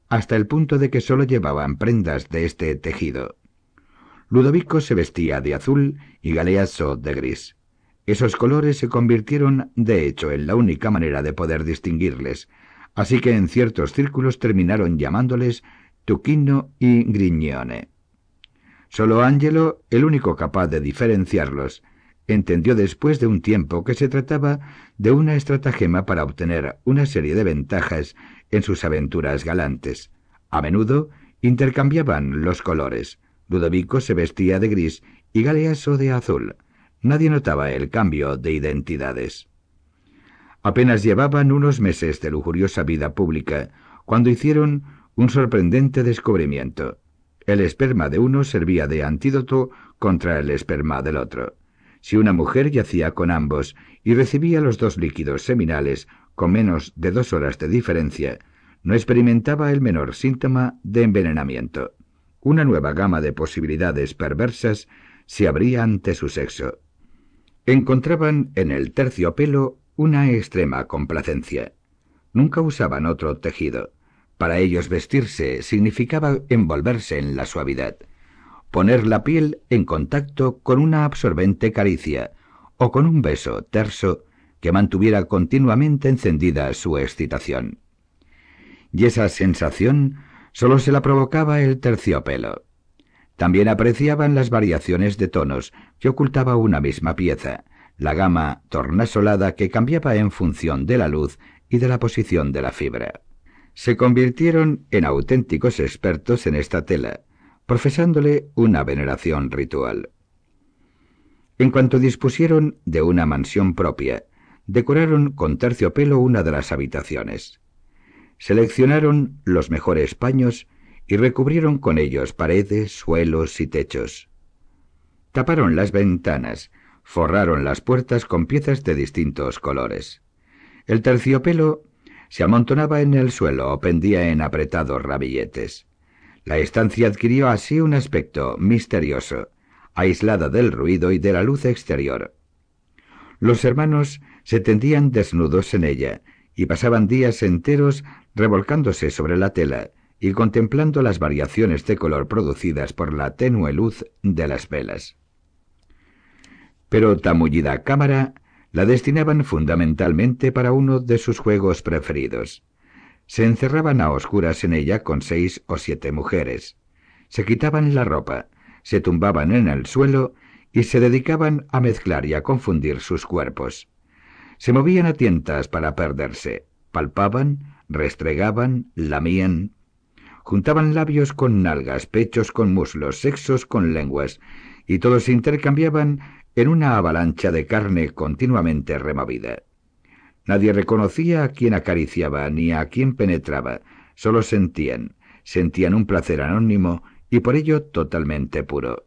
hasta el punto de que sólo llevaban prendas de este tejido. Ludovico se vestía de azul y Galeazzo de gris. Esos colores se convirtieron, de hecho, en la única manera de poder distinguirles, así que en ciertos círculos terminaron llamándoles Tucchino y Grignone. Solo Angelo, el único capaz de diferenciarlos, entendió después de un tiempo que se trataba de una estratagema para obtener una serie de ventajas en sus aventuras galantes. A menudo intercambiaban los colores. Ludovico se vestía de gris y Galeazzo de azul. Nadie notaba el cambio de identidades. Apenas llevaban unos meses de lujuriosa vida pública cuando hicieron un sorprendente descubrimiento. El esperma de uno servía de antídoto contra el esperma del otro. Si una mujer yacía con ambos y recibía los dos líquidos seminales con menos de dos horas de diferencia, no experimentaba el menor síntoma de envenenamiento. Una nueva gama de posibilidades perversas se abría ante su sexo. Encontraban en el terciopelo una extrema complacencia. Nunca usaban otro tejido. Para ellos vestirse significaba envolverse en la suavidad, poner la piel en contacto con una absorbente caricia o con un beso terso que mantuviera continuamente encendida su excitación. Y esa sensación solo se la provocaba el terciopelo. También apreciaban las variaciones de tonos que ocultaba una misma pieza, la gama tornasolada que cambiaba en función de la luz y de la posición de la fibra. Se convirtieron en auténticos expertos en esta tela, profesándole una veneración ritual. En cuanto dispusieron de una mansión propia, decoraron con terciopelo una de las habitaciones. Seleccionaron los mejores paños y recubrieron con ellos paredes, suelos y techos. Taparon las ventanas, forraron las puertas con piezas de distintos colores. El terciopelo se amontonaba en el suelo o pendía en apretados ramilletes. La estancia adquirió así un aspecto misterioso, aislada del ruido y de la luz exterior. Los hermanos se tendían desnudos en ella y pasaban días enteros revolcándose sobre la tela y contemplando las variaciones de color producidas por la tenue luz de las velas. Pero tamullida cámara la destinaban fundamentalmente para uno de sus juegos preferidos. Se encerraban a oscuras en ella con seis o siete mujeres. Se quitaban la ropa, se tumbaban en el suelo y se dedicaban a mezclar y a confundir sus cuerpos. Se movían a tientas para perderse, palpaban, restregaban, lamían. Juntaban labios con nalgas, pechos con muslos, sexos con lenguas, y todos se intercambiaban en una avalancha de carne continuamente removida. Nadie reconocía a quien acariciaba ni a quien penetraba, solo sentían, sentían un placer anónimo y por ello totalmente puro.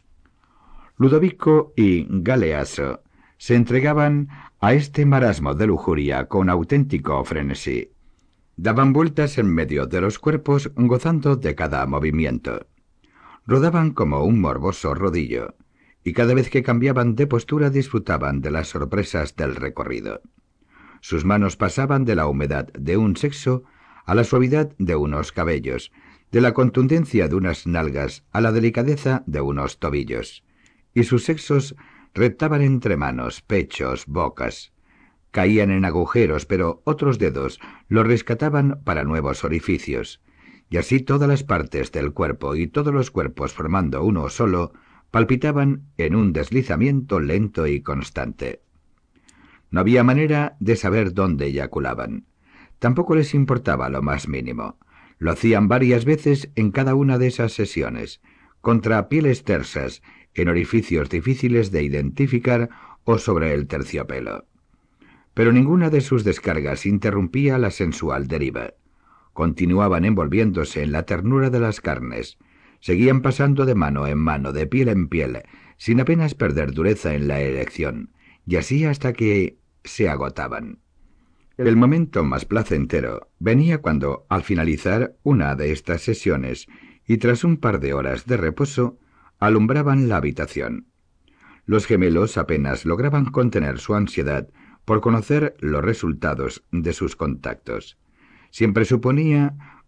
Ludovico y Galeazzo se entregaban a este marasmo de lujuria con auténtico frenesí. Daban vueltas en medio de los cuerpos gozando de cada movimiento. Rodaban como un morboso rodillo, y cada vez que cambiaban de postura disfrutaban de las sorpresas del recorrido. Sus manos pasaban de la humedad de un sexo a la suavidad de unos cabellos, de la contundencia de unas nalgas a la delicadeza de unos tobillos, y sus sexos reptaban entre manos, pechos, bocas. Caían en agujeros, pero otros dedos los rescataban para nuevos orificios, y así todas las partes del cuerpo y todos los cuerpos formando uno solo palpitaban en un deslizamiento lento y constante. No había manera de saber dónde eyaculaban. Tampoco les importaba lo más mínimo. Lo hacían varias veces en cada una de esas sesiones, contra pieles tersas, en orificios difíciles de identificar o sobre el terciopelo. Pero ninguna de sus descargas interrumpía la sensual deriva. Continuaban envolviéndose en la ternura de las carnes, seguían pasando de mano en mano, de piel en piel, sin apenas perder dureza en la erección, y así hasta que se agotaban. El momento más placentero venía cuando, al finalizar una de estas sesiones y tras un par de horas de reposo, alumbraban la habitación. Los gemelos apenas lograban contener su ansiedad por conocer los resultados de sus contactos. Siempre suponía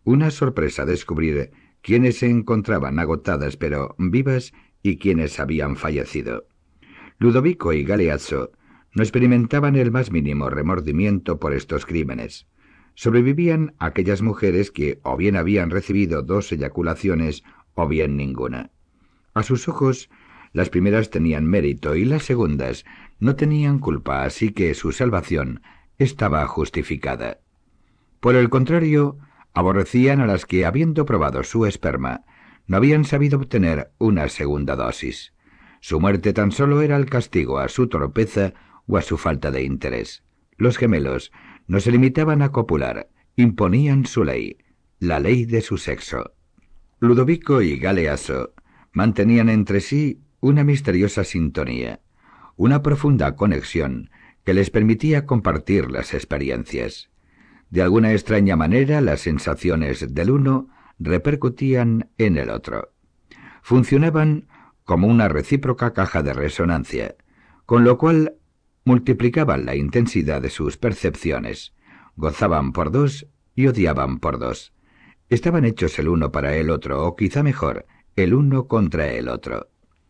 una sorpresa descubrir quiénes se encontraban agotadas pero vivas y quiénes habían fallecido. Ludovico y Galeazzo no experimentaban el más mínimo remordimiento por estos crímenes. Sobrevivían aquellas mujeres que o bien habían recibido dos eyaculaciones o bien ninguna. A sus ojos, las primeras tenían mérito y las segundas no tenían culpa, así que su salvación estaba justificada. Por el contrario, aborrecían a las que, habiendo probado su esperma, no habían sabido obtener una segunda dosis. Su muerte tan solo era el castigo a su torpeza o a su falta de interés. Los gemelos no se limitaban a copular, imponían su ley, la ley de su sexo. Ludovico y Galeazzo mantenían entre sí una misteriosa sintonía, una profunda conexión que les permitía compartir las experiencias. De alguna extraña manera, las sensaciones del uno repercutían en el otro. Funcionaban como una recíproca caja de resonancia, con lo cual multiplicaban la intensidad de sus percepciones, gozaban por dos y odiaban por dos. Estaban hechos el uno para el otro, o quizá mejor, el uno contra el otro.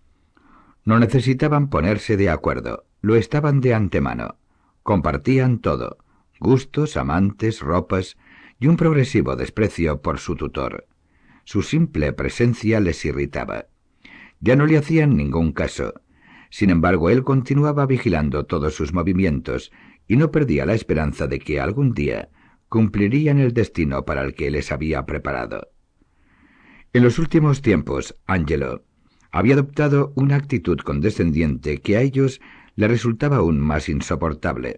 No necesitaban ponerse de acuerdo, lo estaban de antemano. Compartían todo, gustos, amantes, ropas y un progresivo desprecio por su tutor. Su simple presencia les irritaba. Ya no le hacían ningún caso. Sin embargo, él continuaba vigilando todos sus movimientos y no perdía la esperanza de que algún día cumplirían el destino para el que les había preparado. En los últimos tiempos, Angelo había adoptado una actitud condescendiente que a ellos les resultaba aún más insoportable.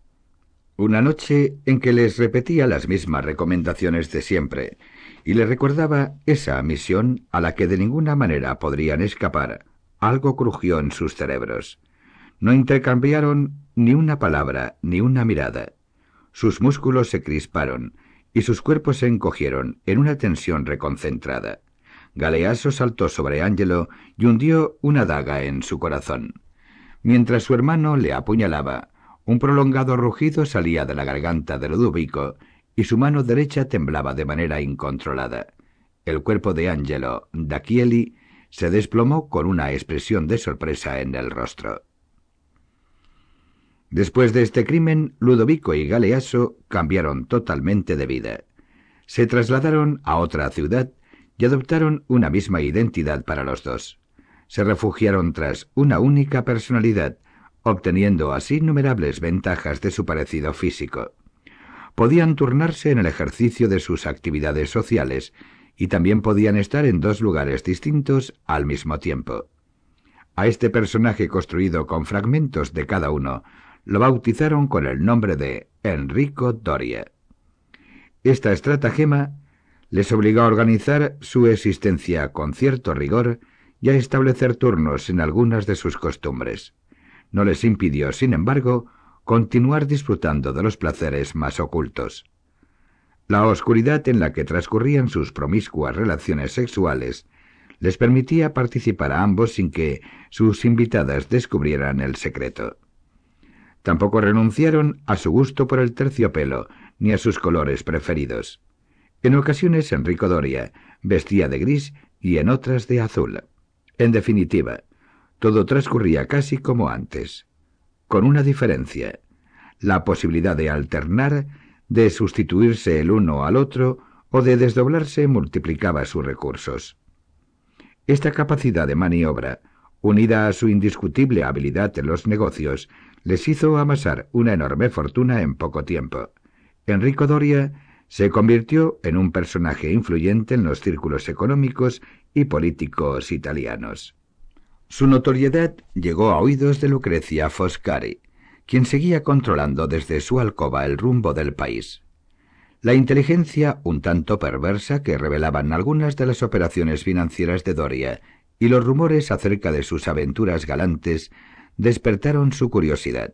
Una noche en que les repetía las mismas recomendaciones de siempre y les recordaba esa misión a la que de ninguna manera podrían escapar, algo crujió en sus cerebros. No intercambiaron ni una palabra ni una mirada. Sus músculos se crisparon y sus cuerpos se encogieron en una tensión reconcentrada. Galeazzo saltó sobre Angelo y hundió una daga en su corazón. Mientras su hermano le apuñalaba, un prolongado rugido salía de la garganta de Ludovico y su mano derecha temblaba de manera incontrolada. El cuerpo de Angelo D'Acchielli se desplomó con una expresión de sorpresa en el rostro. Después de este crimen, Ludovico y Galeazzo cambiaron totalmente de vida. Se trasladaron a otra ciudad y adoptaron una misma identidad para los dos. Se refugiaron tras una única personalidad, obteniendo así innumerables ventajas de su parecido físico. Podían turnarse en el ejercicio de sus actividades sociales y también podían estar en dos lugares distintos al mismo tiempo. A este personaje construido con fragmentos de cada uno lo bautizaron con el nombre de Enrico Doria. Esta estratagema les obligó a organizar su existencia con cierto rigor y a establecer turnos en algunas de sus costumbres. No les impidió, sin embargo, continuar disfrutando de los placeres más ocultos. La oscuridad en la que transcurrían sus promiscuas relaciones sexuales les permitía participar a ambos sin que sus invitadas descubrieran el secreto. Tampoco renunciaron a su gusto por el terciopelo ni a sus colores preferidos. En ocasiones Enrico Doria vestía de gris y en otras de azul. En definitiva, todo transcurría casi como antes, con una diferencia: la posibilidad de alternar, de sustituirse el uno al otro o de desdoblarse multiplicaba sus recursos. Esta capacidad de maniobra, unida a su indiscutible habilidad en los negocios, les hizo amasar una enorme fortuna en poco tiempo. Enrico Doria se convirtió en un personaje influyente en los círculos económicos y políticos italianos. Su notoriedad llegó a oídos de Lucrezia Foscari, quien seguía controlando desde su alcoba el rumbo del país. La inteligencia un tanto perversa que revelaban algunas de las operaciones financieras de Doria y los rumores acerca de sus aventuras galantes despertaron su curiosidad.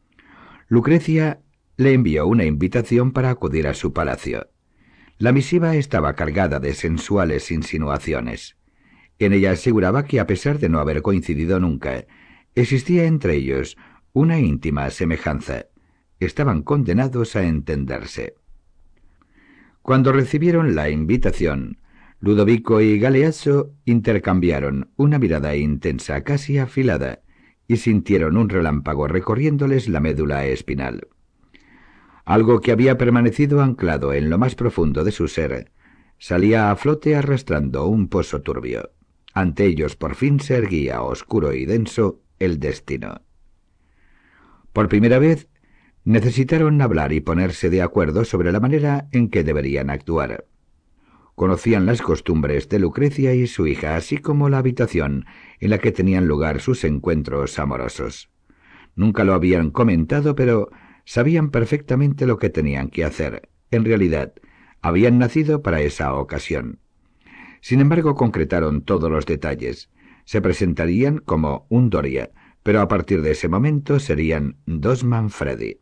Lucrecia le envió una invitación para acudir a su palacio. La misiva estaba cargada de sensuales insinuaciones. En ella aseguraba que, a pesar de no haber coincidido nunca, existía entre ellos una íntima semejanza. Estaban condenados a entenderse. Cuando recibieron la invitación, Ludovico y Galeazzo intercambiaron una mirada intensa, casi afilada, y sintieron un relámpago recorriéndoles la médula espinal. Algo que había permanecido anclado en lo más profundo de su ser salía a flote arrastrando un pozo turbio. Ante ellos por fin se erguía, oscuro y denso, el destino. Por primera vez necesitaron hablar y ponerse de acuerdo sobre la manera en que deberían actuar. Conocían las costumbres de Lucrecia y su hija, así como la habitación en la que tenían lugar sus encuentros amorosos. Nunca lo habían comentado, pero sabían perfectamente lo que tenían que hacer. En realidad, habían nacido para esa ocasión. Sin embargo, concretaron todos los detalles. Se presentarían como un Doria, pero a partir de ese momento serían dos Manfredi.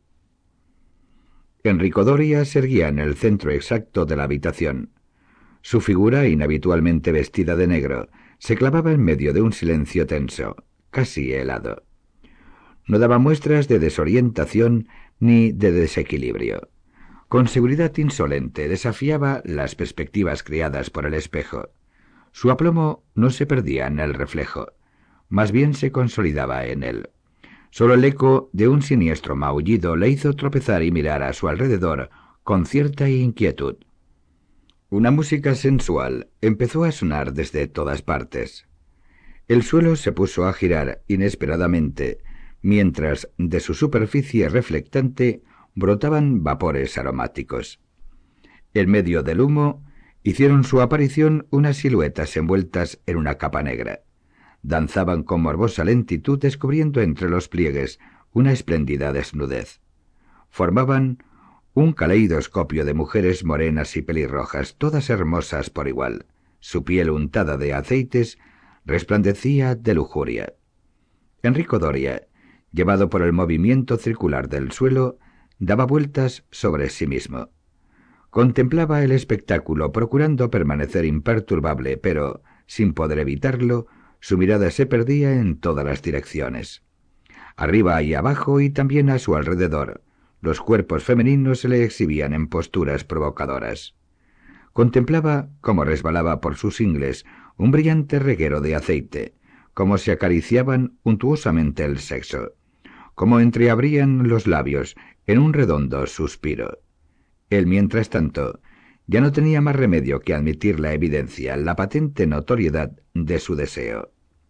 Enrico Doria se erguía en el centro exacto de la habitación. Su figura, inhabitualmente vestida de negro, se clavaba en medio de un silencio tenso, casi helado. No daba muestras de desorientación ni de desequilibrio. Con seguridad insolente desafiaba las perspectivas creadas por el espejo. Su aplomo no se perdía en el reflejo, más bien se consolidaba en él. Solo el eco de un siniestro maullido le hizo tropezar y mirar a su alrededor con cierta inquietud. Una música sensual empezó a sonar desde todas partes. El suelo se puso a girar inesperadamente, mientras de su superficie reflectante brotaban vapores aromáticos. En medio del humo hicieron su aparición unas siluetas envueltas en una capa negra. Danzaban con morbosa lentitud, descubriendo entre los pliegues una espléndida desnudez. Formaban un caleidoscopio de mujeres morenas y pelirrojas, todas hermosas por igual. Su piel untada de aceites resplandecía de lujuria. Enrico Doria, llevado por el movimiento circular del suelo, daba vueltas sobre sí mismo. Contemplaba el espectáculo, procurando permanecer imperturbable, pero, sin poder evitarlo, su mirada se perdía en todas las direcciones. Arriba y abajo y también a su alrededor, los cuerpos femeninos se le exhibían en posturas provocadoras. Contemplaba cómo resbalaba por sus ingles un brillante reguero de aceite, cómo se acariciaban untuosamente el sexo, cómo entreabrían los labios en un redondo suspiro. Él, mientras tanto, ya no tenía más remedio que admitir la evidencia, la patente notoriedad de su deseo.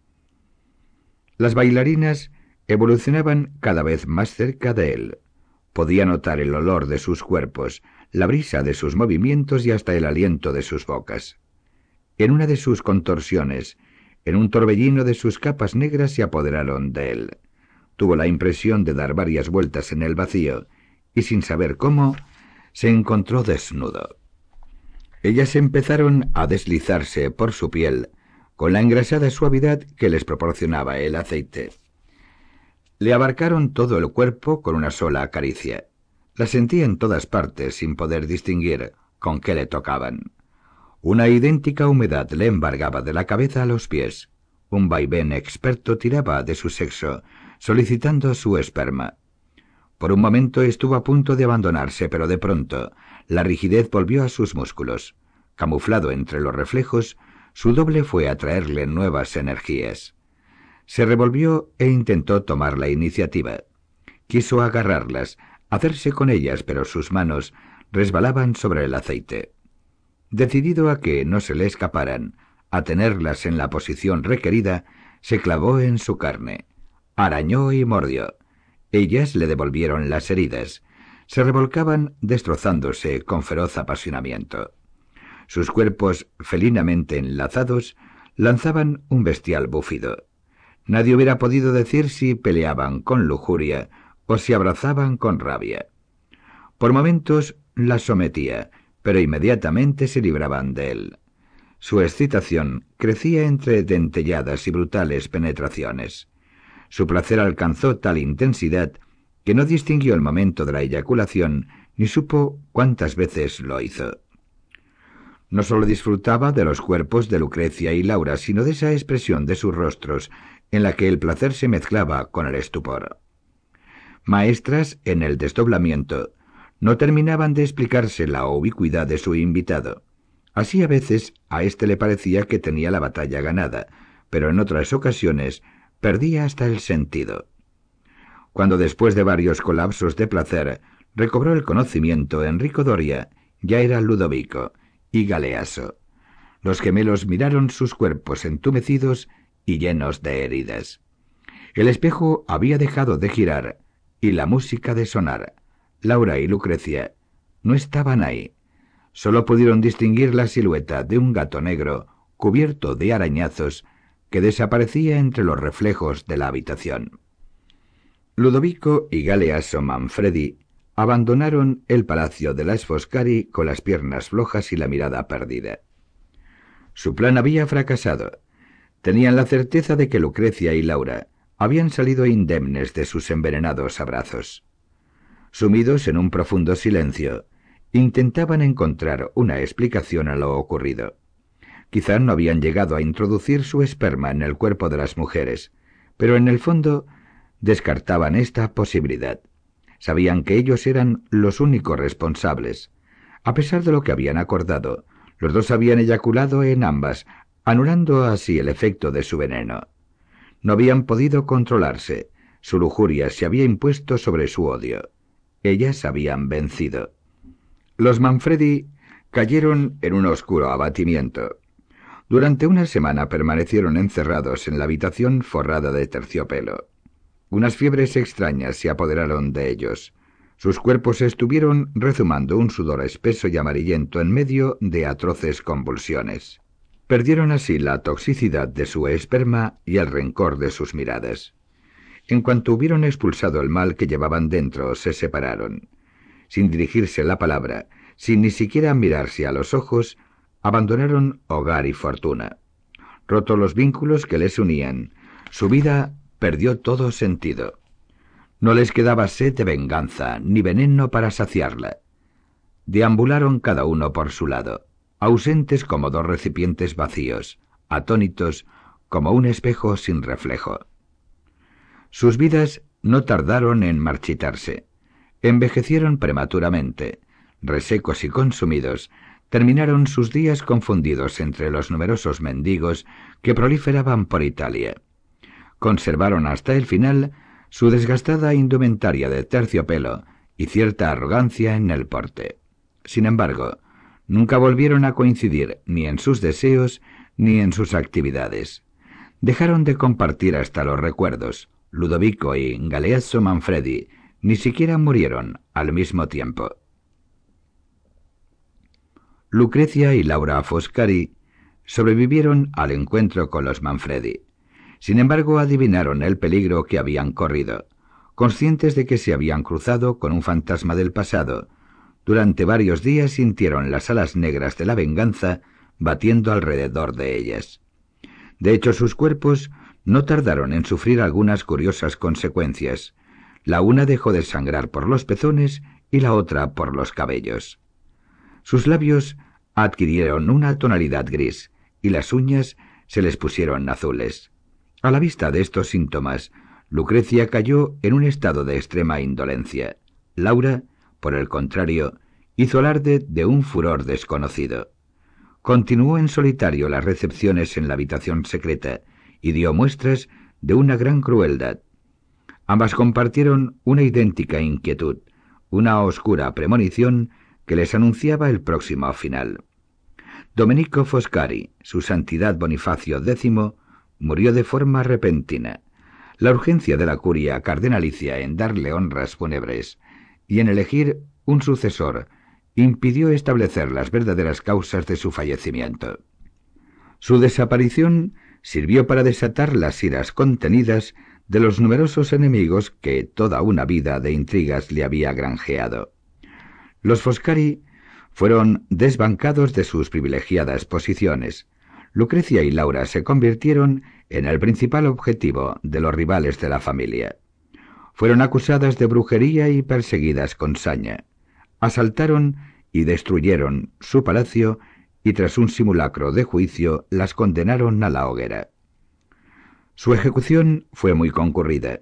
Las bailarinas evolucionaban cada vez más cerca de él. Podía notar el olor de sus cuerpos, la brisa de sus movimientos y hasta el aliento de sus bocas. En una de sus contorsiones, en un torbellino de sus capas negras, se apoderaron de él. Tuvo la impresión de dar varias vueltas en el vacío y, sin saber cómo, se encontró desnudo. Ellas empezaron a deslizarse por su piel con la engrasada suavidad que les proporcionaba el aceite. Le abarcaron todo el cuerpo con una sola caricia. La sentía en todas partes sin poder distinguir con qué le tocaban. Una idéntica humedad le embargaba de la cabeza a los pies. Un vaivén experto tiraba de su sexo, solicitando su esperma. Por un momento estuvo a punto de abandonarse, pero de pronto la rigidez volvió a sus músculos. Camuflado entre los reflejos, su doble fue a traerle nuevas energías. Se revolvió e intentó tomar la iniciativa. Quiso agarrarlas, hacerse con ellas, pero sus manos resbalaban sobre el aceite. Decidido a que no se le escaparan, a tenerlas en la posición requerida, se clavó en su carne. Arañó y mordió. Ellas le devolvieron las heridas. Se revolcaban destrozándose con feroz apasionamiento. Sus cuerpos felinamente enlazados lanzaban un bestial bufido. Nadie hubiera podido decir si peleaban con lujuria o si abrazaban con rabia. Por momentos las sometía, pero inmediatamente se libraban de él. Su excitación crecía entre dentelladas y brutales penetraciones. Su placer alcanzó tal intensidad que no distinguió el momento de la eyaculación ni supo cuántas veces lo hizo. No sólo disfrutaba de los cuerpos de Lucrecia y Laura, sino de esa expresión de sus rostros en la que el placer se mezclaba con el estupor. Maestras en el desdoblamiento, No terminaban de explicarse la ubicuidad de su invitado. Así a veces a éste le parecía que tenía la batalla ganada, pero en otras ocasiones perdía hasta el sentido. Cuando después de varios colapsos de placer recobró el conocimiento Enrico Doria, ya era Ludovico y Galeasso. Los gemelos miraron sus cuerpos entumecidos y llenos de heridas. El espejo había dejado de girar y la música de sonar. Laura y Lucrecia no estaban ahí. Solo pudieron distinguir la silueta de un gato negro cubierto de arañazos que desaparecía entre los reflejos de la habitación. Ludovico y Galeasso Manfredi abandonaron el palacio de las Foscari con las piernas flojas y la mirada perdida. Su plan había fracasado. Tenían la certeza de que Lucrecia y Laura habían salido indemnes de sus envenenados abrazos. Sumidos en un profundo silencio, intentaban encontrar una explicación a lo ocurrido. Quizá no habían llegado a introducir su esperma en el cuerpo de las mujeres, pero en el fondo descartaban esta posibilidad. Sabían que ellos eran los únicos responsables. A pesar de lo que habían acordado, los dos habían eyaculado en ambas, anulando así el efecto de su veneno. No habían podido controlarse. Su lujuria se había impuesto sobre su odio. Ellas habían vencido. Los Manfredi cayeron en un oscuro abatimiento. Durante una semana permanecieron encerrados en la habitación forrada de terciopelo. Unas fiebres extrañas se apoderaron de ellos. Sus cuerpos estuvieron rezumando un sudor espeso y amarillento en medio de atroces convulsiones. Perdieron así la toxicidad de su esperma y el rencor de sus miradas. En cuanto hubieron expulsado el mal que llevaban dentro, se separaron. Sin dirigirse la palabra, sin ni siquiera mirarse a los ojos, abandonaron hogar y fortuna. Rotos los vínculos que les unían, su vida perdió todo sentido. No les quedaba sed de venganza, ni veneno para saciarla. Deambularon cada uno por su lado, ausentes como dos recipientes vacíos, atónitos como un espejo sin reflejo. Sus vidas no tardaron en marchitarse. Envejecieron prematuramente. Resecos y consumidos, terminaron sus días confundidos entre los numerosos mendigos que proliferaban por Italia. Conservaron hasta el final su desgastada indumentaria de terciopelo y cierta arrogancia en el porte. Sin embargo, nunca volvieron a coincidir ni en sus deseos ni en sus actividades. Dejaron de compartir hasta los recuerdos. Ludovico y Galeasso Manfredi ni siquiera murieron al mismo tiempo. Lucrecia y Laura Foscari sobrevivieron al encuentro con los Manfredi. Sin embargo, adivinaron el peligro que habían corrido, conscientes de que se habían cruzado con un fantasma del pasado. Durante varios días sintieron las alas negras de la venganza batiendo alrededor de ellas. De hecho, sus cuerpos no tardaron en sufrir algunas curiosas consecuencias. La una dejó de sangrar por los pezones y la otra por los cabellos. Sus labios adquirieron una tonalidad gris y las uñas se les pusieron azules. A la vista de estos síntomas, Lucrecia cayó en un estado de extrema indolencia. Laura, por el contrario, hizo alarde de un furor desconocido. Continuó en solitario las recepciones en la habitación secreta y dio muestras de una gran crueldad. Ambas compartieron una idéntica inquietud, una oscura premonición que les anunciaba el próximo final. Domenico Foscari, su santidad Bonifacio décimo, murió de forma repentina. La urgencia de la curia cardenalicia en darle honras fúnebres y en elegir un sucesor impidió establecer las verdaderas causas de su fallecimiento. Su desaparición sirvió para desatar las iras contenidas de los numerosos enemigos que toda una vida de intrigas le había granjeado. Los Foscari fueron desbancados de sus privilegiadas posiciones. Lucrecia y Laura se convirtieron en el principal objetivo de los rivales de la familia. Fueron acusadas de brujería y perseguidas con saña. Asaltaron y destruyeron su palacio y tras un simulacro de juicio las condenaron a la hoguera. Su ejecución fue muy concurrida.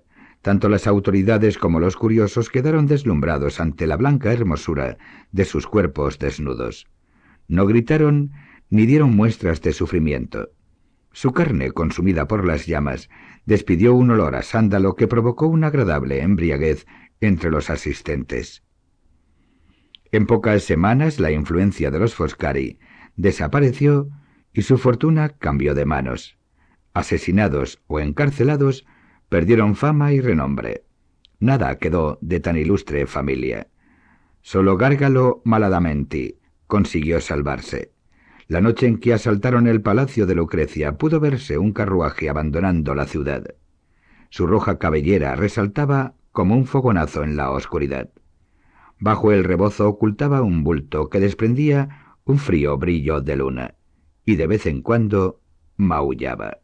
Tanto las autoridades como los curiosos quedaron deslumbrados ante la blanca hermosura de sus cuerpos desnudos. No gritaron ni dieron muestras de sufrimiento. Su carne, consumida por las llamas, despidió un olor a sándalo que provocó una agradable embriaguez entre los asistentes. En pocas semanas la influencia de los Foscari desapareció y su fortuna cambió de manos. Asesinados o encarcelados, perdieron fama y renombre. Nada quedó de tan ilustre familia. Solo Gárgalo Maladamenti consiguió salvarse. La noche en que asaltaron el palacio de Lucrecia pudo verse un carruaje abandonando la ciudad. Su roja cabellera resaltaba como un fogonazo en la oscuridad. Bajo el rebozo ocultaba un bulto que desprendía un frío brillo de luna, y de vez en cuando maullaba.